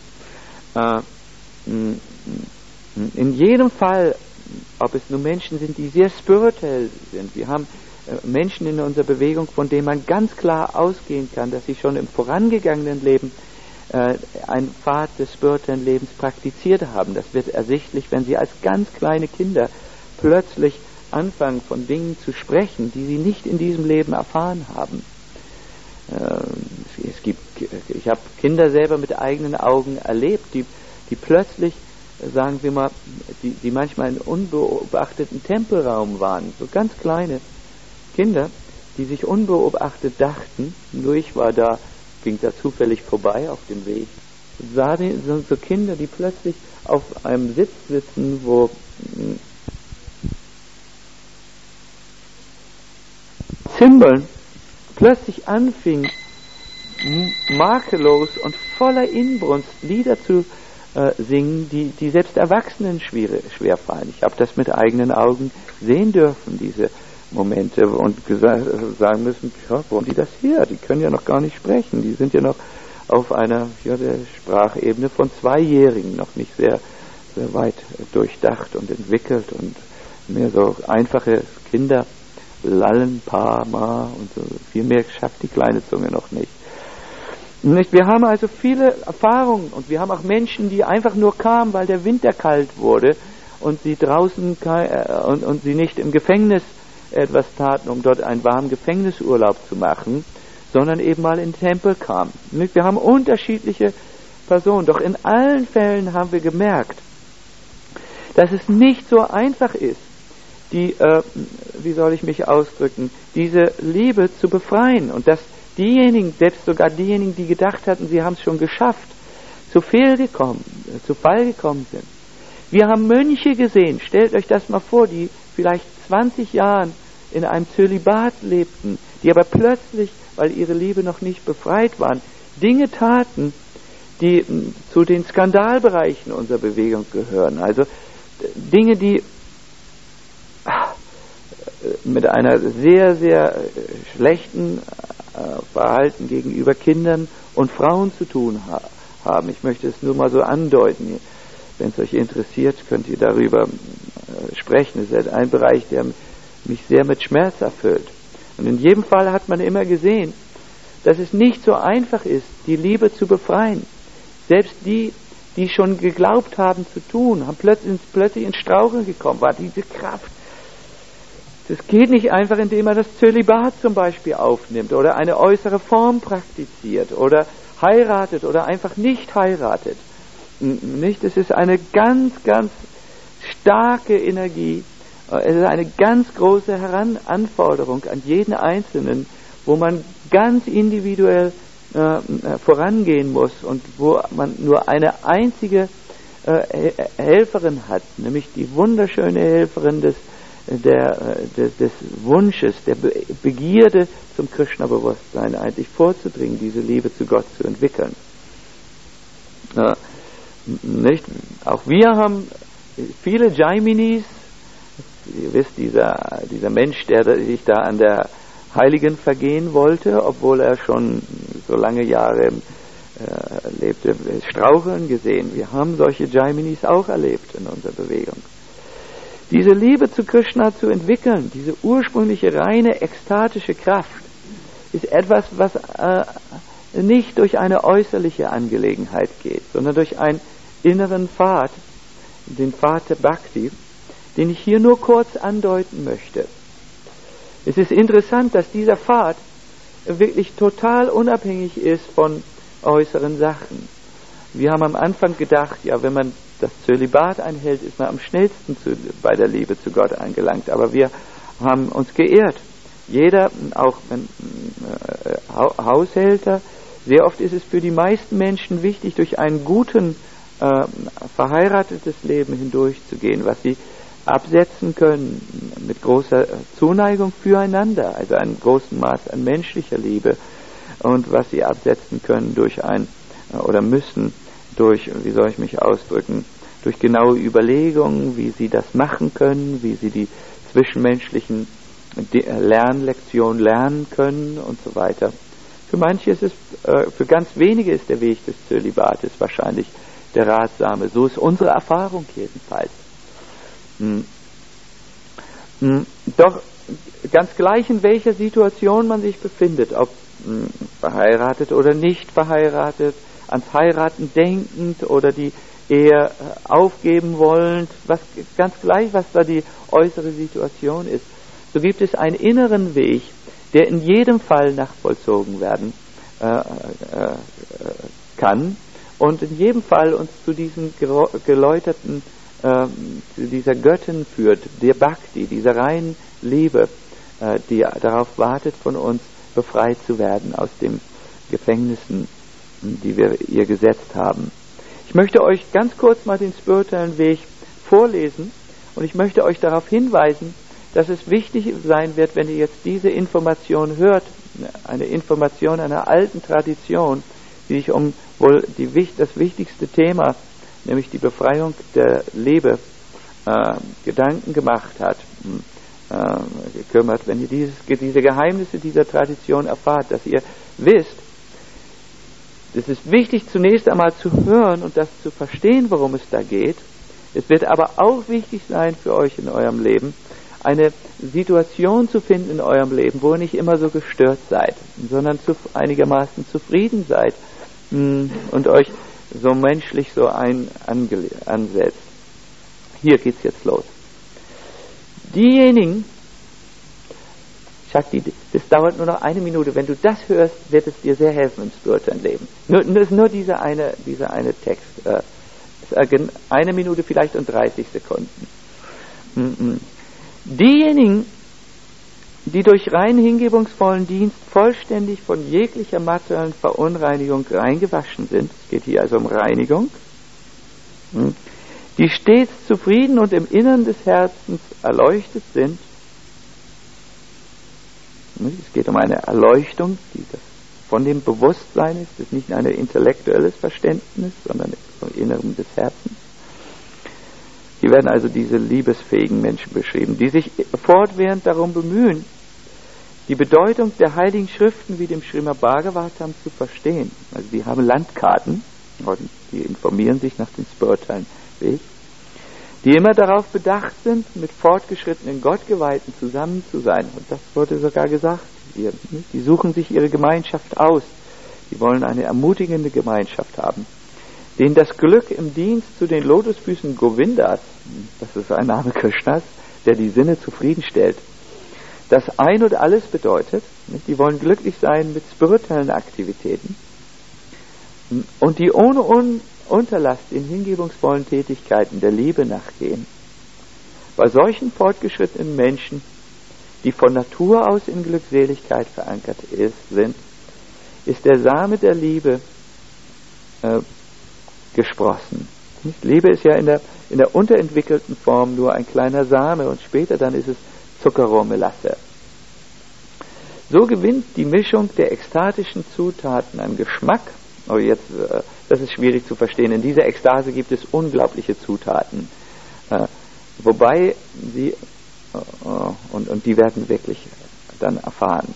In jedem Fall, ob es nur Menschen sind, die sehr spirituell sind, wir haben Menschen in unserer Bewegung, von denen man ganz klar ausgehen kann, dass sie schon im vorangegangenen Leben einen Pfad des spirituellen Lebens praktiziert haben. Das wird ersichtlich, wenn sie als ganz kleine Kinder plötzlich anfangen, von Dingen zu sprechen, die sie nicht in diesem Leben erfahren haben. Ich habe Kinder selber mit eigenen Augen erlebt, die plötzlich, sagen wir mal, die manchmal in unbeobachteten Tempelraum waren, so ganz kleine Kinder, die sich unbeobachtet dachten, nur ich war da, ging da zufällig vorbei auf dem Weg, sah so Kinder, die plötzlich auf einem Sitz sitzen, wo Zimbeln plötzlich anfing, makellos und voller Inbrunst Lieder zu singen, die selbst Erwachsenen schwer fallen. Ich habe das mit eigenen Augen sehen dürfen, diese Momente, und sagen müssen, ja, wo haben die das her? Die können ja noch gar nicht sprechen. Die sind ja noch auf einer der Sprachebene von 2-Jährigen, noch nicht sehr, sehr weit durchdacht und entwickelt und mehr so einfache Kinder. Lallen, Pa, Ma und so. Viel mehr schafft die kleine Zunge noch nicht. Wir haben also viele Erfahrungen, und wir haben auch Menschen, die einfach nur kamen, weil der Winter kalt wurde und sie draußen und sie nicht im Gefängnis etwas taten, um dort einen warmen Gefängnisurlaub zu machen, sondern eben mal in den Tempel kamen. Wir haben unterschiedliche Personen, doch in allen Fällen haben wir gemerkt, dass es nicht so einfach ist, wie soll ich mich ausdrücken, diese Liebe zu befreien, und dass diejenigen, selbst sogar diejenigen, die gedacht hatten, sie haben es schon geschafft, zu Fall gekommen sind, Wir haben Mönche gesehen, stellt euch das mal vor, die vielleicht 20 Jahren in einem Zölibat lebten, die aber plötzlich, weil ihre Liebe noch nicht befreit waren, Dinge taten, die zu den Skandalbereichen unserer Bewegung gehören. Also Dinge, die mit einer sehr, sehr schlechten Verhalten gegenüber Kindern und Frauen zu tun haben. Ich möchte es nur mal so andeuten. Wenn es euch interessiert, könnt ihr darüber sprechen. Es ist ein Bereich, der mich sehr mit Schmerz erfüllt. Und in jedem Fall hat man immer gesehen, dass es nicht so einfach ist, die Liebe zu befreien. Selbst die schon geglaubt haben zu tun, haben plötzlich ins Straucheln gekommen, war diese Kraft. Das geht nicht einfach, indem man das Zölibat zum Beispiel aufnimmt oder eine äußere Form praktiziert oder heiratet oder einfach nicht heiratet. Nicht? Es ist eine ganz, ganz starke Energie. Es ist eine ganz große Anforderung an jeden Einzelnen, wo man ganz individuell vorangehen muss und wo man nur eine einzige Helferin hat, nämlich die wunderschöne Helferin des Wunsches, der Begierde zum Krishna-Bewusstsein eigentlich vorzudringen, diese Liebe zu Gott zu entwickeln. Nicht? Auch wir haben viele Jaiminis. Ihr wisst, dieser Mensch, der sich da an der Heiligen vergehen wollte, obwohl er schon so lange Jahre lebte, straucheln gesehen. Wir haben solche Jaiminis auch erlebt in unserer Bewegung. Diese Liebe zu Krishna zu entwickeln, diese ursprüngliche, reine, ekstatische Kraft, ist etwas, was nicht durch eine äußerliche Angelegenheit geht, sondern durch einen inneren Pfad, den Pfad der Bhakti, den ich hier nur kurz andeuten möchte. Es ist interessant, dass dieser Pfad wirklich total unabhängig ist von äußeren Sachen. Wir haben am Anfang gedacht, ja, wenn man das Zölibat einhält, ist man am schnellsten bei der Liebe zu Gott angelangt. Aber wir haben uns geirrt. Jeder, auch Haushälter, sehr oft ist es für die meisten Menschen wichtig, durch einen guten, verheiratetes Leben hindurchzugehen, was sie absetzen können mit großer Zuneigung füreinander, also einem großen Maß an menschlicher Liebe, und was sie absetzen können durch oder müssen durch, wie soll ich mich ausdrücken, durch genaue Überlegungen, wie sie das machen können, wie sie die zwischenmenschlichen Lernlektionen lernen können und so weiter. Für manche ist es, für ganz wenige ist der Weg des Zölibates wahrscheinlich der ratsame. So ist unsere Erfahrung jedenfalls. Doch ganz gleich, in welcher Situation man sich befindet, ob verheiratet oder nicht verheiratet, ans Heiraten denkend oder die Ehe aufgeben wollend, ganz gleich, was da die äußere Situation ist, so gibt es einen inneren Weg, der in jedem Fall nachvollzogen werden kann und in jedem Fall uns zu diesem geläuterten, zu dieser Göttin führt, der Bhakti, dieser reinen Liebe, die darauf wartet, von uns befreit zu werden aus den Gefängnissen, die wir ihr gesetzt haben. Ich möchte euch ganz kurz mal den spirituellen Weg vorlesen und ich möchte euch darauf hinweisen, dass es wichtig sein wird, wenn ihr jetzt diese Information hört, eine Information einer alten Tradition, die sich um wohl das wichtigste Thema, nämlich die Befreiung der Liebe, Gedanken gemacht hat, gekümmert. Wenn ihr diese Geheimnisse dieser Tradition erfahrt, dass ihr wisst, es ist wichtig zunächst einmal zu hören und das zu verstehen, worum es da geht. Es wird aber auch wichtig sein für euch in eurem Leben, eine Situation zu finden in eurem Leben, wo ihr nicht immer so gestört seid, sondern einigermaßen zufrieden seid und euch so menschlich so ansetzt. Hier geht's jetzt los. Diejenigen, Shakti, das dauert nur noch 1 Minute. Wenn du das hörst, wird es dir sehr helfen im spirituellen Leben. Nur dieser eine Text. 1 Minute vielleicht und 30 Sekunden. Diejenigen, die durch rein hingebungsvollen Dienst vollständig von jeglicher materiellen Verunreinigung reingewaschen sind, es geht hier also um Reinigung, die stets zufrieden und im Innern des Herzens erleuchtet sind. Es geht um eine Erleuchtung, die das von dem Bewusstsein ist. Das ist nicht ein intellektuelles Verständnis, sondern vom Inneren des Herzens. Hier werden also diese liebesfähigen Menschen beschrieben, die sich fortwährend darum bemühen, die Bedeutung der Heiligen Schriften wie dem Srimad Bhagavatam zu verstehen. Also die haben Landkarten und die informieren sich nach dem spirituellen Weg, die immer darauf bedacht sind, mit fortgeschrittenen Gottgeweihten zusammen zu sein. Und das wurde sogar gesagt. Die suchen sich ihre Gemeinschaft aus. Die wollen eine ermutigende Gemeinschaft haben, denen das Glück im Dienst zu den Lotusfüßen Govindas, das ist ein Name Krishnas, der die Sinne zufriedenstellt, das ein und alles bedeutet. Die wollen glücklich sein mit spirituellen Aktivitäten und die ohne Unterlass den hingebungsvollen Tätigkeiten der Liebe nachgehen. Bei solchen fortgeschrittenen Menschen, die von Natur aus in Glückseligkeit verankert sind, ist der Same der Liebe gesprossen. Liebe ist ja in der unterentwickelten Form nur ein kleiner Same und später dann ist es Zuckerrohrmelasse. So gewinnt die Mischung der ekstatischen Zutaten an Geschmack. Aber jetzt, das ist schwierig zu verstehen. In dieser Ekstase gibt es unglaubliche Zutaten, wobei sie und die werden wirklich dann erfahren.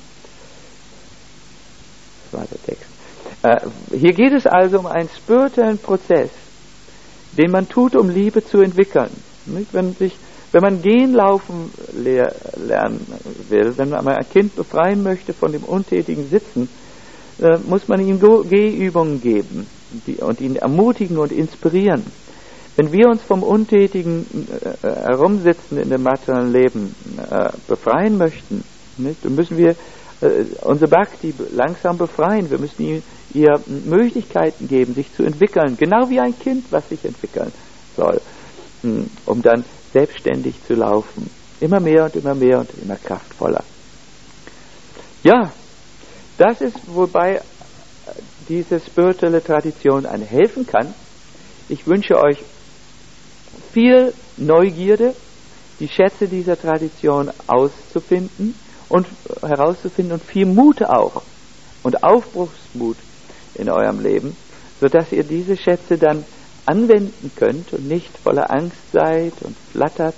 Das war der Text. Hier geht es also um einen spirituellen Prozess, den man tut, um Liebe zu entwickeln. Nicht? Wenn man gehen, laufen lernen will, wenn man ein Kind befreien möchte von dem untätigen Sitzen, muss man ihm Gehübungen geben und ihn ermutigen und inspirieren. Wenn wir uns vom untätigen Herumsitzen in dem materiellen Leben befreien möchten, nicht, dann müssen wir unsere Bhakti langsam befreien. Wir müssen ihr Möglichkeiten geben, sich zu entwickeln, genau wie ein Kind, was sich entwickeln soll, um dann selbstständig zu laufen. Immer mehr und immer kraftvoller. Ja, das ist, wobei diese spirituelle Tradition einem helfen kann. Ich wünsche euch viel Neugierde, die Schätze dieser Tradition auszufinden und herauszufinden und viel Mut auch und Aufbruchsmut in eurem Leben, sodass ihr diese Schätze dann anwenden könnt und nicht voller Angst seid und flattert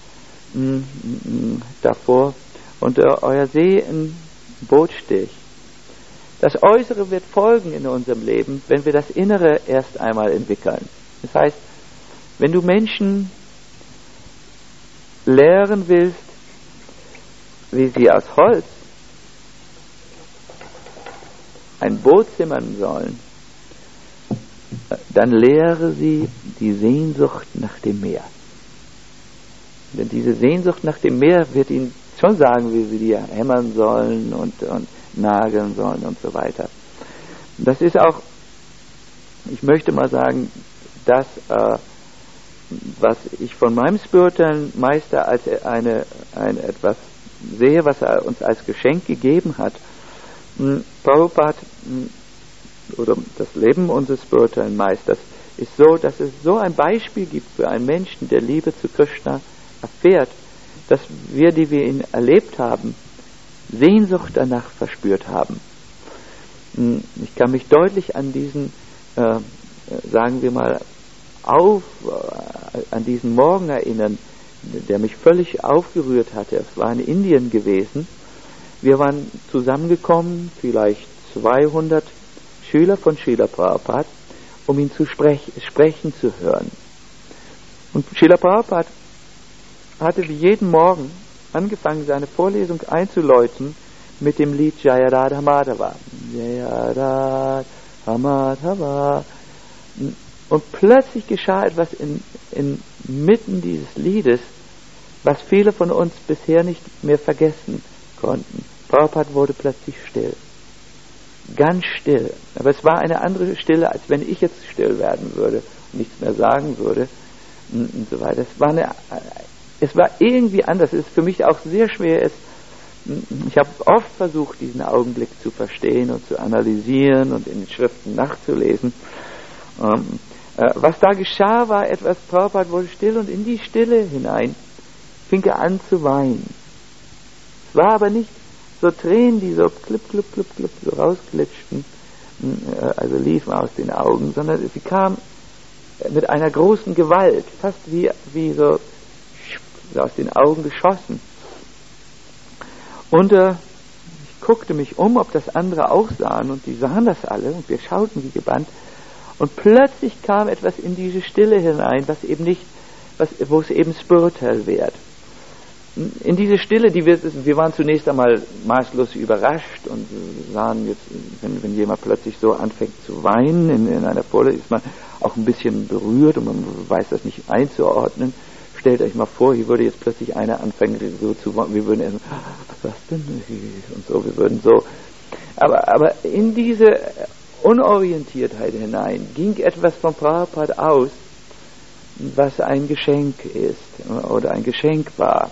davor und euer See im Boot steht. Das Äußere wird folgen in unserem Leben, wenn wir das Innere erst einmal entwickeln. Das heißt, wenn du Menschen lehren willst, wie sie aus Holz ein Boot zimmern sollen, dann lehre sie die Sehnsucht nach dem Meer. Denn diese Sehnsucht nach dem Meer wird ihnen schon sagen, wie sie die hämmern sollen und nageln sollen und so weiter. Das ist auch, ich möchte mal sagen, das, was ich von meinem spirituellen Meister als ein etwas sehe, was er uns als Geschenk gegeben hat. Prabhupada oder das Leben unseres spirituellen Meisters ist so, dass es so ein Beispiel gibt für einen Menschen, der Liebe zu Krishna erfährt, dass wir, die wir ihn erlebt haben, Sehnsucht danach verspürt haben. Ich kann mich deutlich an diesen, sagen wir mal, an diesen Morgen erinnern, der mich völlig aufgerührt hatte. Es war in Indien gewesen. Wir waren zusammengekommen, vielleicht 200 Schüler von Srila Prabhupada, um ihn zu sprechen zu hören. Und Srila Prabhupada hatte wie jeden Morgen angefangen, seine Vorlesung einzuläuten mit dem Lied Jaya Radha Madhava. Jaya Radha Madhava. Und plötzlich geschah etwas inmitten dieses Liedes, was viele von uns bisher nicht mehr vergessen konnten. Prabhupada wurde plötzlich still. Ganz still. Aber es war eine andere Stille, als wenn ich jetzt still werden würde und nichts mehr sagen würde und so weiter. Es war irgendwie anders. Es ist für mich auch sehr schwer. Ich habe oft versucht, diesen Augenblick zu verstehen und zu analysieren und in den Schriften nachzulesen. Was da geschah, war etwas, Prabhupada wurde still und in die Stille hinein fing er an zu weinen. Es war aber nicht so Tränen, die so klipp, klipp, klipp, klipp so rausglitschten, also liefen aus den Augen, sondern sie kam mit einer großen Gewalt, fast wie so aus den Augen geschossen. Und ich guckte mich um, ob das andere auch sahen, und die sahen das alle, und wir schauten wie gebannt. Und plötzlich kam etwas in diese Stille hinein, wo es eben spirituell wird. In diese Stille, wir waren zunächst einmal maßlos überrascht und sahen jetzt, wenn jemand plötzlich so anfängt zu weinen in einer Vorlesung, ist man auch ein bisschen berührt und man weiß das nicht einzuordnen. Stellt euch mal vor, hier würde jetzt plötzlich einer anfangen so zu weinen, wir würden erst, was denn? Und so, wir würden so. Aber in diese Unorientiertheit hinein ging etwas von Prabhupada aus, was ein Geschenk ist oder ein Geschenk war.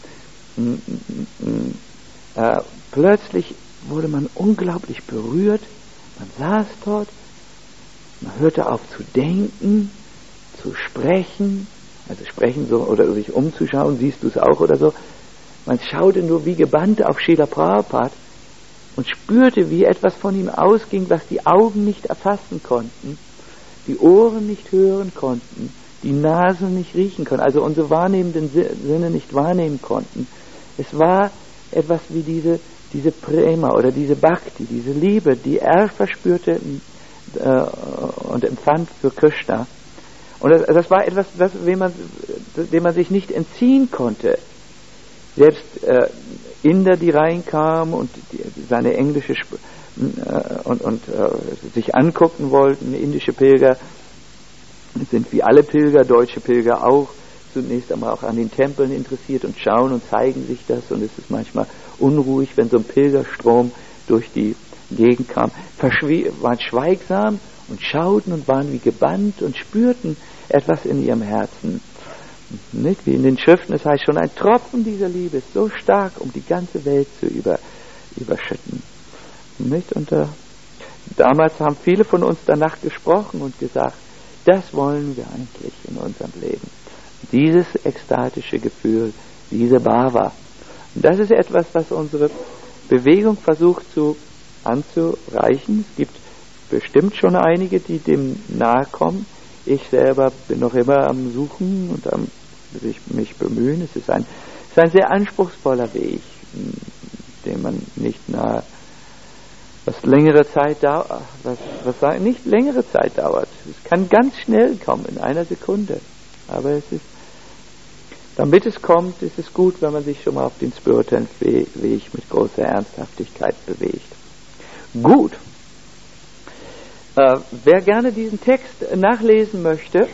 Plötzlich wurde man unglaublich berührt, man saß dort, man hörte auf zu denken, zu sprechen, also sprechen so oder sich umzuschauen, siehst du es auch oder so. Man schaute nur wie gebannt auf Srila Prabhupada und spürte, wie etwas von ihm ausging, was die Augen nicht erfassen konnten, die Ohren nicht hören konnten, die Nase nicht riechen konnten, also unsere wahrnehmenden Sinne nicht wahrnehmen konnten. Es war etwas wie diese Prema oder diese Bhakti, diese Liebe, die er verspürte und empfand für Krishna. Und das war etwas, dem man sich nicht entziehen konnte. Selbst Inder, die reinkamen und seine englische und sich angucken wollten, indische Pilger, sind wie alle Pilger, deutsche Pilger auch, zunächst einmal auch an den Tempeln interessiert und schauen und zeigen sich das, und es ist manchmal unruhig, wenn so ein Pilgerstrom durch die Gegend kam, waren schweigsam und schauten und waren wie gebannt und spürten etwas in ihrem Herzen. Nicht? Wie in den Schriften, es heißt schon, ein Tropfen dieser Liebe ist so stark, um die ganze Welt zu überschütten. Nicht? Und damals haben viele von uns danach gesprochen und gesagt, das wollen wir eigentlich in unserem Leben. Dieses ekstatische Gefühl, diese Bhava. Und das ist etwas, was unsere Bewegung versucht anzureichen. Es gibt bestimmt schon einige, die dem nahe kommen. Ich selber bin noch immer am Suchen und am mich bemühen. Es ist ein sehr anspruchsvoller Weg, den man nicht was längere Zeit dauert, nicht längere Zeit dauert. Es kann ganz schnell kommen, in einer Sekunde. Aber damit es kommt, ist es gut, wenn man sich schon mal auf den spirituellen Weg mit großer Ernsthaftigkeit bewegt. Gut. Wer gerne diesen Text nachlesen möchte,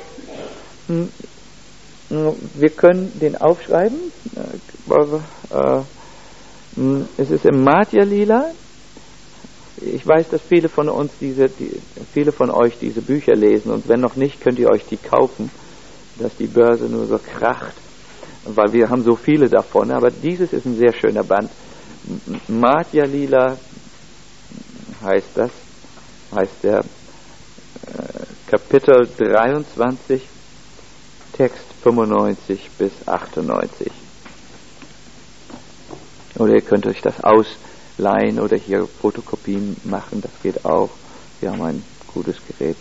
wir können den aufschreiben. Es ist im Madhya Lila. Ich weiß, dass viele von euch diese Bücher lesen, und wenn noch nicht, könnt ihr euch die kaufen, dass die Börse nur so kracht, weil wir haben so viele davon. Aber dieses ist ein sehr schöner Band. Madhya Lila heißt der Kapitel 23, Text 95 bis 98. Oder ihr könnt euch das ausleihen oder hier Fotokopien machen, das geht auch. Wir haben ein gutes Gerät,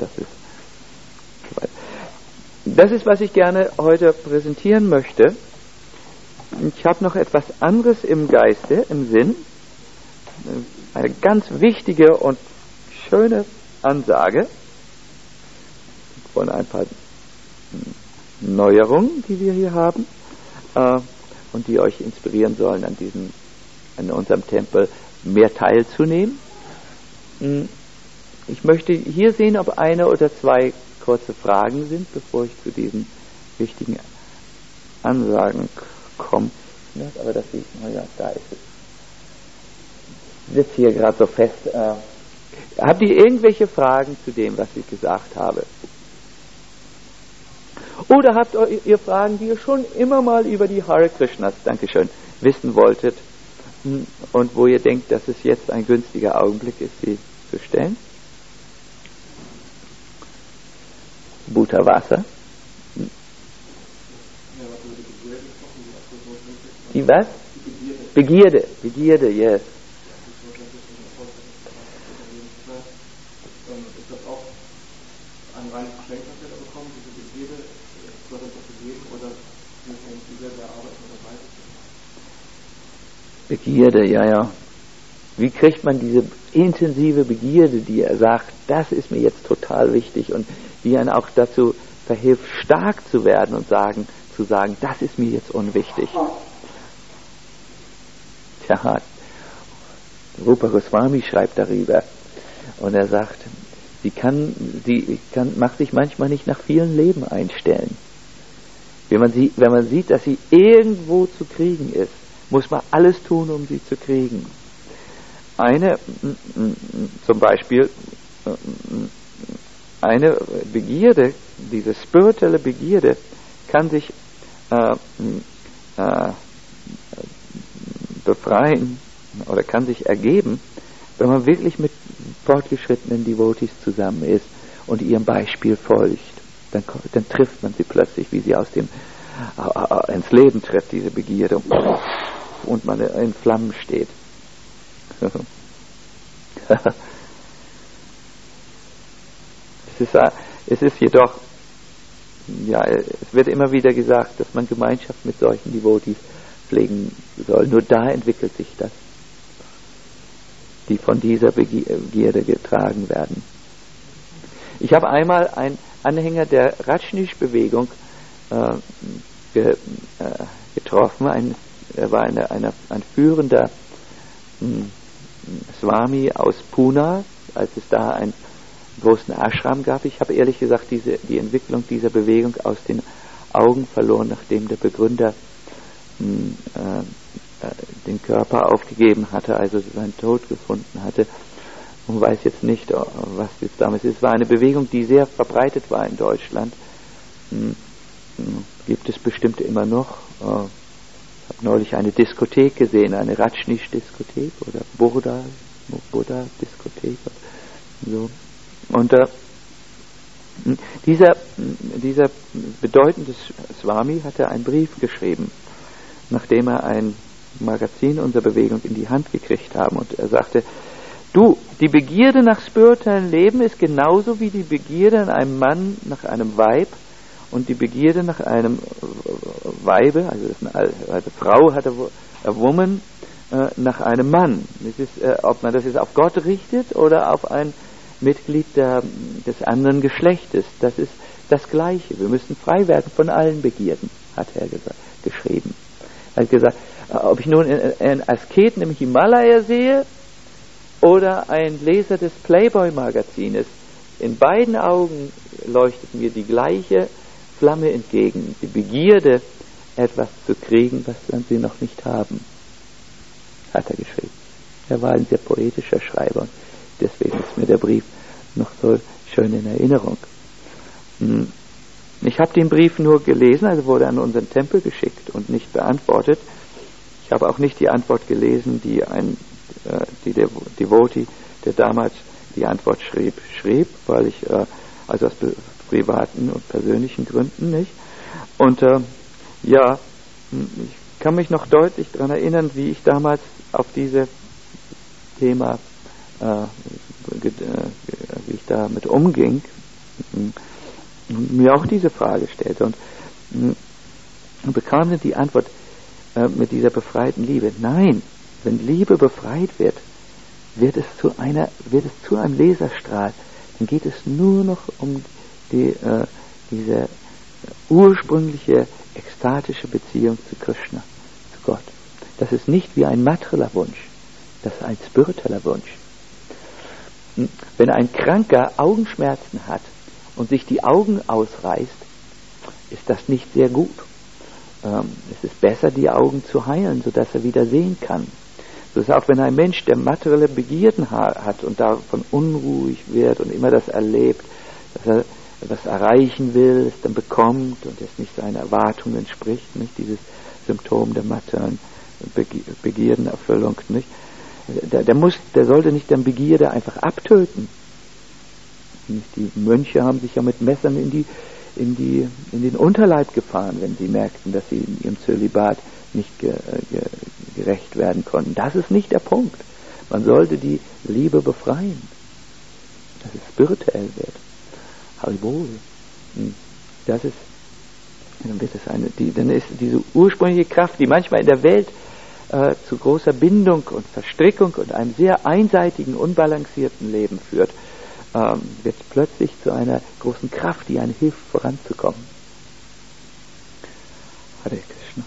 das ist, was ich gerne heute präsentieren möchte. Ich habe noch etwas anderes im Geiste, im Sinn. Eine ganz wichtige und schöne Ansage von ein paar Neuerungen, die wir hier haben und die euch inspirieren sollen, an unserem Tempel mehr teilzunehmen. Ich möchte hier sehen, ob eine oder zwei kurze Fragen sind, bevor ich zu diesen wichtigen Ansagen komme. Aber das sieht man ja, da ist es. Ich sitze hier gerade so fest. Habt ihr irgendwelche Fragen zu dem, was ich gesagt habe? Oder habt ihr Fragen, die ihr schon immer mal über die Hare Krishnas, Dankeschön, wissen wolltet und wo ihr denkt, dass es jetzt ein günstiger Augenblick ist, sie zu stellen? Gut. unter Wasser. Die was? Begierde, yes. Ist das auch ein reines Geschenk, was wir da bekommen, diese Begierde, Gott uns das gegeben, oder müssen wir uns dieselbe erarbeiten oder beides? Begierde, ja. Wie kriegt man diese intensive Begierde, die er sagt, das ist mir jetzt total wichtig, und die einen auch dazu verhilft, stark zu werden und zu sagen, das ist mir jetzt unwichtig. Tja, Rupa Goswami schreibt darüber, und er sagt, sie macht sich manchmal nicht nach vielen Leben einstellen. Wenn man sieht, dass sie irgendwo zu kriegen ist, muss man alles tun, um sie zu kriegen. Zum Beispiel, eine Begierde, diese spirituelle Begierde, kann sich befreien oder kann sich ergeben, wenn man wirklich mit fortgeschrittenen Devotees zusammen ist und ihrem Beispiel folgt. Dann trifft man sie plötzlich, wie sie ins Leben tritt, diese Begierde, und man in Flammen steht. Es ist jedoch, es wird immer wieder gesagt, dass man Gemeinschaft mit solchen Devotees pflegen soll. Nur da entwickelt sich das, die von dieser Begierde getragen werden. Ich habe einmal einen Anhänger der Rajneesh-Bewegung getroffen. Er war ein führender Swami aus Pune, als es da einen großen Ashram gab. Ich habe ehrlich gesagt die Entwicklung dieser Bewegung aus den Augen verloren, nachdem der Begründer den Körper aufgegeben hatte, also seinen Tod gefunden hatte, und weiß jetzt nicht, was jetzt damals ist. Es war eine Bewegung, die sehr verbreitet war in Deutschland. Gibt es bestimmt immer noch. Ich habe neulich eine Diskothek gesehen, eine Rajneesh-Diskothek oder Buddha-Diskothek. So. Und dieser bedeutende Swami hatte einen Brief geschrieben, nachdem er ein Magazin unserer Bewegung in die Hand gekriegt haben, und er sagte, die Begierde nach spirituellem Leben ist genauso wie die Begierde an einem Mann nach einem Weib, und die Begierde nach einem Weibe, also Frau hat a woman, nach einem Mann. Das ist, ob man das jetzt auf Gott richtet oder auf ein Mitglied des anderen Geschlechtes, das ist das Gleiche. Wir müssen frei werden von allen Begierden, hat er geschrieben. Er hat gesagt, ob ich nun einen Asketen im Himalaya sehe oder ein Leser des Playboy-Magazines, in beiden Augen leuchtet mir die gleiche Flamme entgegen, die Begierde, etwas zu kriegen, was sie noch nicht haben, hat er geschrieben. Er war ein sehr poetischer Schreiber, und deswegen ist mir der Brief noch so schön in Erinnerung. Ich habe den Brief nur gelesen, also wurde an unseren Tempel geschickt und nicht beantwortet. Ich habe auch nicht die Antwort gelesen, die der Devotee, der damals die Antwort schrieb, weil ich, also aus privaten und persönlichen Gründen nicht. Und ich kann mich noch deutlich daran erinnern, wie ich damals auf dieses Thema, wie ich damit umging, und mir auch diese Frage stellte, und bekam dann die Antwort mit dieser befreiten Liebe. Nein, wenn Liebe befreit wird, wird es zu einem Laserstrahl. Dann geht es nur noch um diese ursprüngliche ekstatische Beziehung zu Krishna, zu Gott. Das ist nicht wie ein materieller Wunsch, das ist ein spiritueller Wunsch. Wenn ein Kranker Augenschmerzen hat und sich die Augen ausreißt, ist das nicht sehr gut. Es ist besser, die Augen zu heilen, sodass er wieder sehen kann. So ist auch, wenn ein Mensch, der materielle Begierden hat und davon unruhig wird und immer das erlebt, dass er etwas erreichen will, es dann bekommt und es nicht seinen Erwartungen entspricht, nicht dieses Symptom der materiellen Begierdenerfüllung, nicht? Der sollte nicht dann Begierde einfach abtöten. Die Mönche haben sich ja mit Messern in in den Unterleib gefahren, wenn sie merkten, dass sie in ihrem Zölibat nicht gerecht werden konnten. Das ist nicht der Punkt. Man sollte die Liebe befreien, dass es spirituell wird. Haribol. Das ist, dann ist diese ursprüngliche Kraft, die manchmal in der Welt zu großer Bindung und Verstrickung und einem sehr einseitigen, unbalancierten Leben führt, wird plötzlich zu einer großen Kraft, die einem hilft, voranzukommen. Hare Krishna.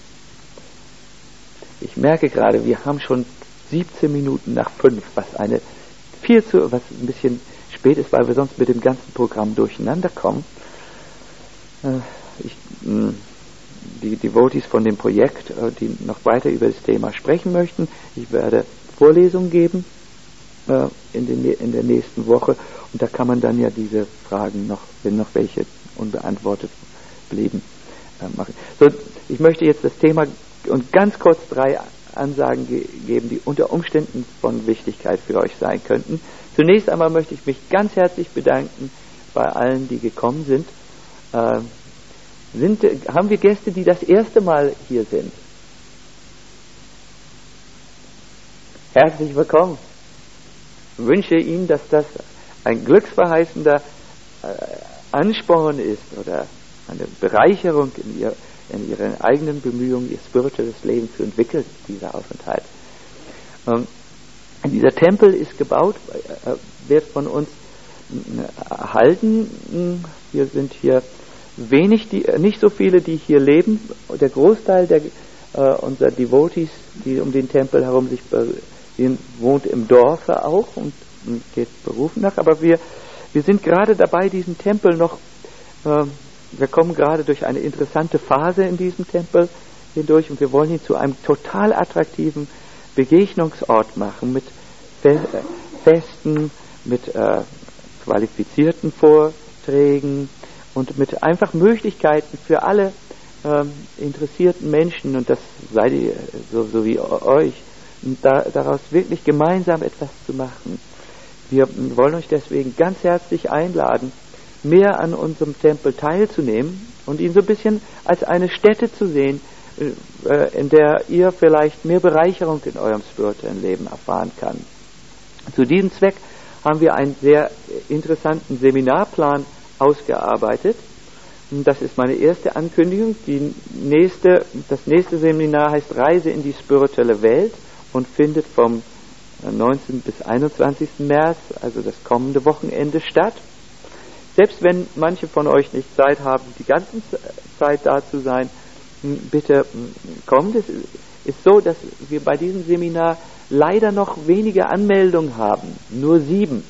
Ich merke gerade, wir haben schon 17 Minuten nach 5, was ein bisschen spät ist, weil wir sonst mit dem ganzen Programm durcheinander kommen. Die Devotees von dem Projekt, die noch weiter über das Thema sprechen möchten, ich werde Vorlesungen geben in der nächsten Woche, und da kann man dann ja diese Fragen noch, wenn noch welche unbeantwortet blieben, machen. So, ich möchte jetzt das Thema und ganz kurz 3 Ansagen geben, die unter Umständen von Wichtigkeit für euch sein könnten. Zunächst einmal möchte ich mich ganz herzlich bedanken bei allen, die gekommen sind. Haben wir Gäste, die das erste Mal hier sind? Herzlich willkommen. Ich wünsche Ihnen, dass das ein glücksverheißender Ansporn ist oder eine Bereicherung in Ihren eigenen Bemühungen, Ihr spirituelles Leben zu entwickeln, dieser Aufenthalt. Dieser Tempel ist gebaut, wird von uns erhalten. Wir sind hier nicht so viele, die hier leben. Der Großteil unserer Devotees, die um den Tempel herum sich wohnt im Dorfe auch und geht berufen nach. Aber wir sind gerade dabei, diesen Tempel noch, wir kommen gerade durch eine interessante Phase in diesem Tempel hindurch, und wir wollen ihn zu einem total attraktiven Begegnungsort machen mit Festen, mit qualifizierten Vorträgen und mit einfach Möglichkeiten für alle interessierten Menschen, und das seid ihr so wie euch, daraus wirklich gemeinsam etwas zu machen. Wir wollen euch deswegen ganz herzlich einladen, mehr an unserem Tempel teilzunehmen und ihn so ein bisschen als eine Stätte zu sehen, in der ihr vielleicht mehr Bereicherung in eurem spirituellen Leben erfahren kann. Zu diesem Zweck haben wir einen sehr interessanten Seminarplan ausgearbeitet. Das ist meine erste Ankündigung. Das nächste Seminar heißt Reise in die spirituelle Welt und findet vom 19. bis 21. März, also das kommende Wochenende, statt. Selbst wenn manche von euch nicht Zeit haben, die ganze Zeit da zu sein, bitte kommt. Es ist so, dass wir bei diesem Seminar leider noch wenige Anmeldungen haben, nur 7.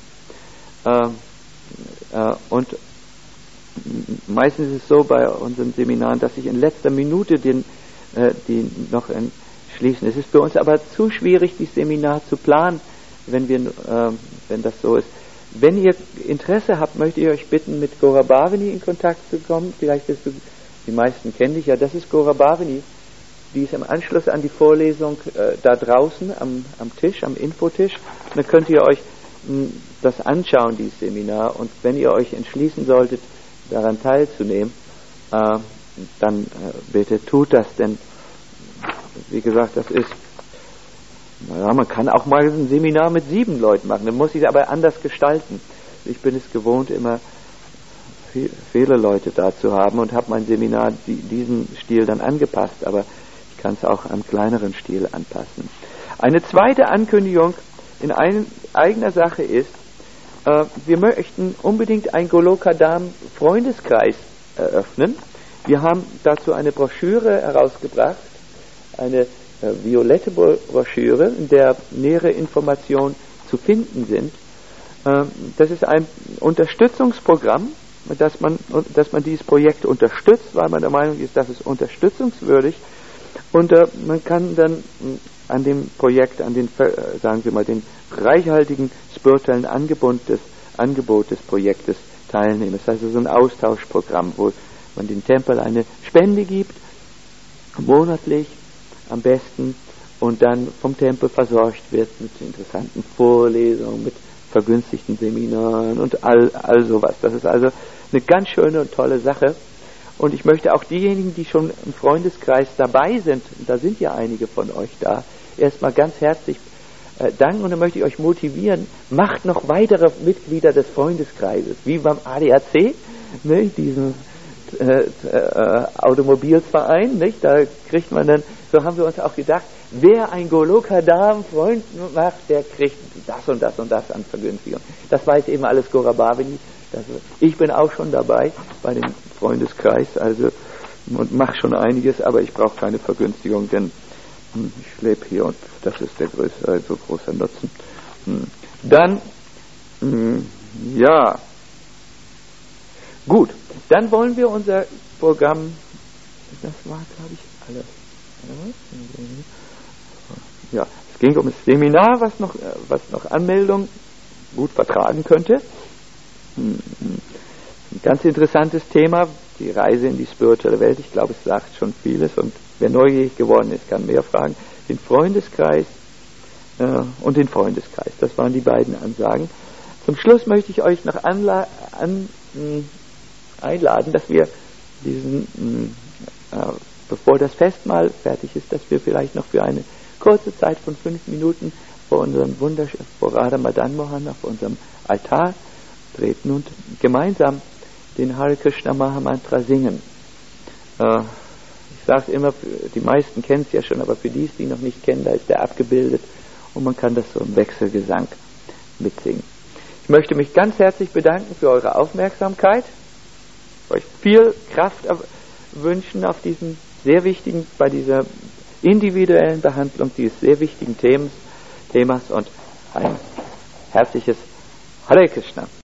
Und meistens ist es so bei unseren Seminaren, dass sich in letzter Minute die noch schließen. Es ist für uns aber zu schwierig, dieses Seminar zu planen, wenn das so ist. Wenn ihr Interesse habt, möchte ich euch bitten, mit Gora Bhavini in Kontakt zu kommen. Vielleicht die meisten kennen dich ja, das ist Gora Bhavini. Die ist im Anschluss an die Vorlesung da draußen am Tisch, am Infotisch. Und dann könnt ihr euch das anschauen, dieses Seminar. Und wenn ihr euch entschließen solltet, daran teilzunehmen, dann bitte tut das, denn wie gesagt, das ist, man kann auch mal ein Seminar mit 7 Leuten machen, dann muss ich es aber anders gestalten. Ich bin es gewohnt, immer viele Leute da zu haben und habe mein Seminar diesem Stil dann angepasst, aber ich kann es auch am kleineren Stil anpassen. Eine zweite Ankündigung in eigener Sache ist, wir möchten unbedingt einen Golokadam Freundeskreis eröffnen. Wir haben dazu eine Broschüre herausgebracht, eine violette Broschüre, in der nähere Informationen zu finden sind. Das ist ein Unterstützungsprogramm, dass man dieses Projekt unterstützt, weil man der Meinung ist, dass es unterstützungswürdig, und man kann dann an dem Projekt, sagen wir mal, den reichhaltigen spirituellen Angebot des Projektes teilnehmen. Das heißt, es ist ein Austauschprogramm, wo man den Tempel eine Spende gibt, monatlich am besten, und dann vom Tempel versorgt wird mit interessanten Vorlesungen, mit vergünstigten Seminaren und all sowas. Das ist also eine ganz schöne und tolle Sache. Und ich möchte auch diejenigen, die schon im Freundeskreis dabei sind, und da sind ja einige von euch da, erstmal ganz herzlich danken, und dann möchte ich euch motivieren, macht noch weitere Mitglieder des Freundeskreises, wie beim ADAC, ne, diesen Automobilverein, nicht? Da kriegt man dann, so haben wir uns auch gedacht, wer ein Golokadam-Freund macht, der kriegt das und das und das an Vergünstigung. Das weiß eben alles Gora Bhavini. Ich bin auch schon dabei bei dem Freundeskreis, also, und mache schon einiges, aber ich brauche keine Vergünstigung, denn ich lebe hier und das ist der größte, also großer Nutzen. Dann, ja, gut, dann wollen wir unser Programm, das war, glaube ich, alles. Ja, es ging um das Seminar, was noch Anmeldung gut vertragen könnte. Ein ganz interessantes Thema, die Reise in die spirituelle Welt. Ich glaube, es sagt schon vieles, und wer neugierig geworden ist, kann mehr fragen. Den Freundeskreis und den Freundeskreis, das waren die beiden Ansagen. Zum Schluss möchte ich euch noch einladen, dass wir bevor das Festmahl fertig ist, dass wir vielleicht noch für eine kurze Zeit von 5 Minuten vor unserem vor Radha Madan Mohan auf unserem Altar treten und gemeinsam den Hare Krishna Mahamantra singen. Ich sage es immer, die meisten kennen es ja schon, aber für die noch nicht kennen, da ist der abgebildet und man kann das so im Wechselgesang mitsingen. Ich möchte mich ganz herzlich bedanken für eure Aufmerksamkeit, euch viel Kraft wünschen auf diesen sehr wichtigen, bei dieser individuellen Behandlung dieses sehr wichtigen Themas und ein herzliches Hare Krishna.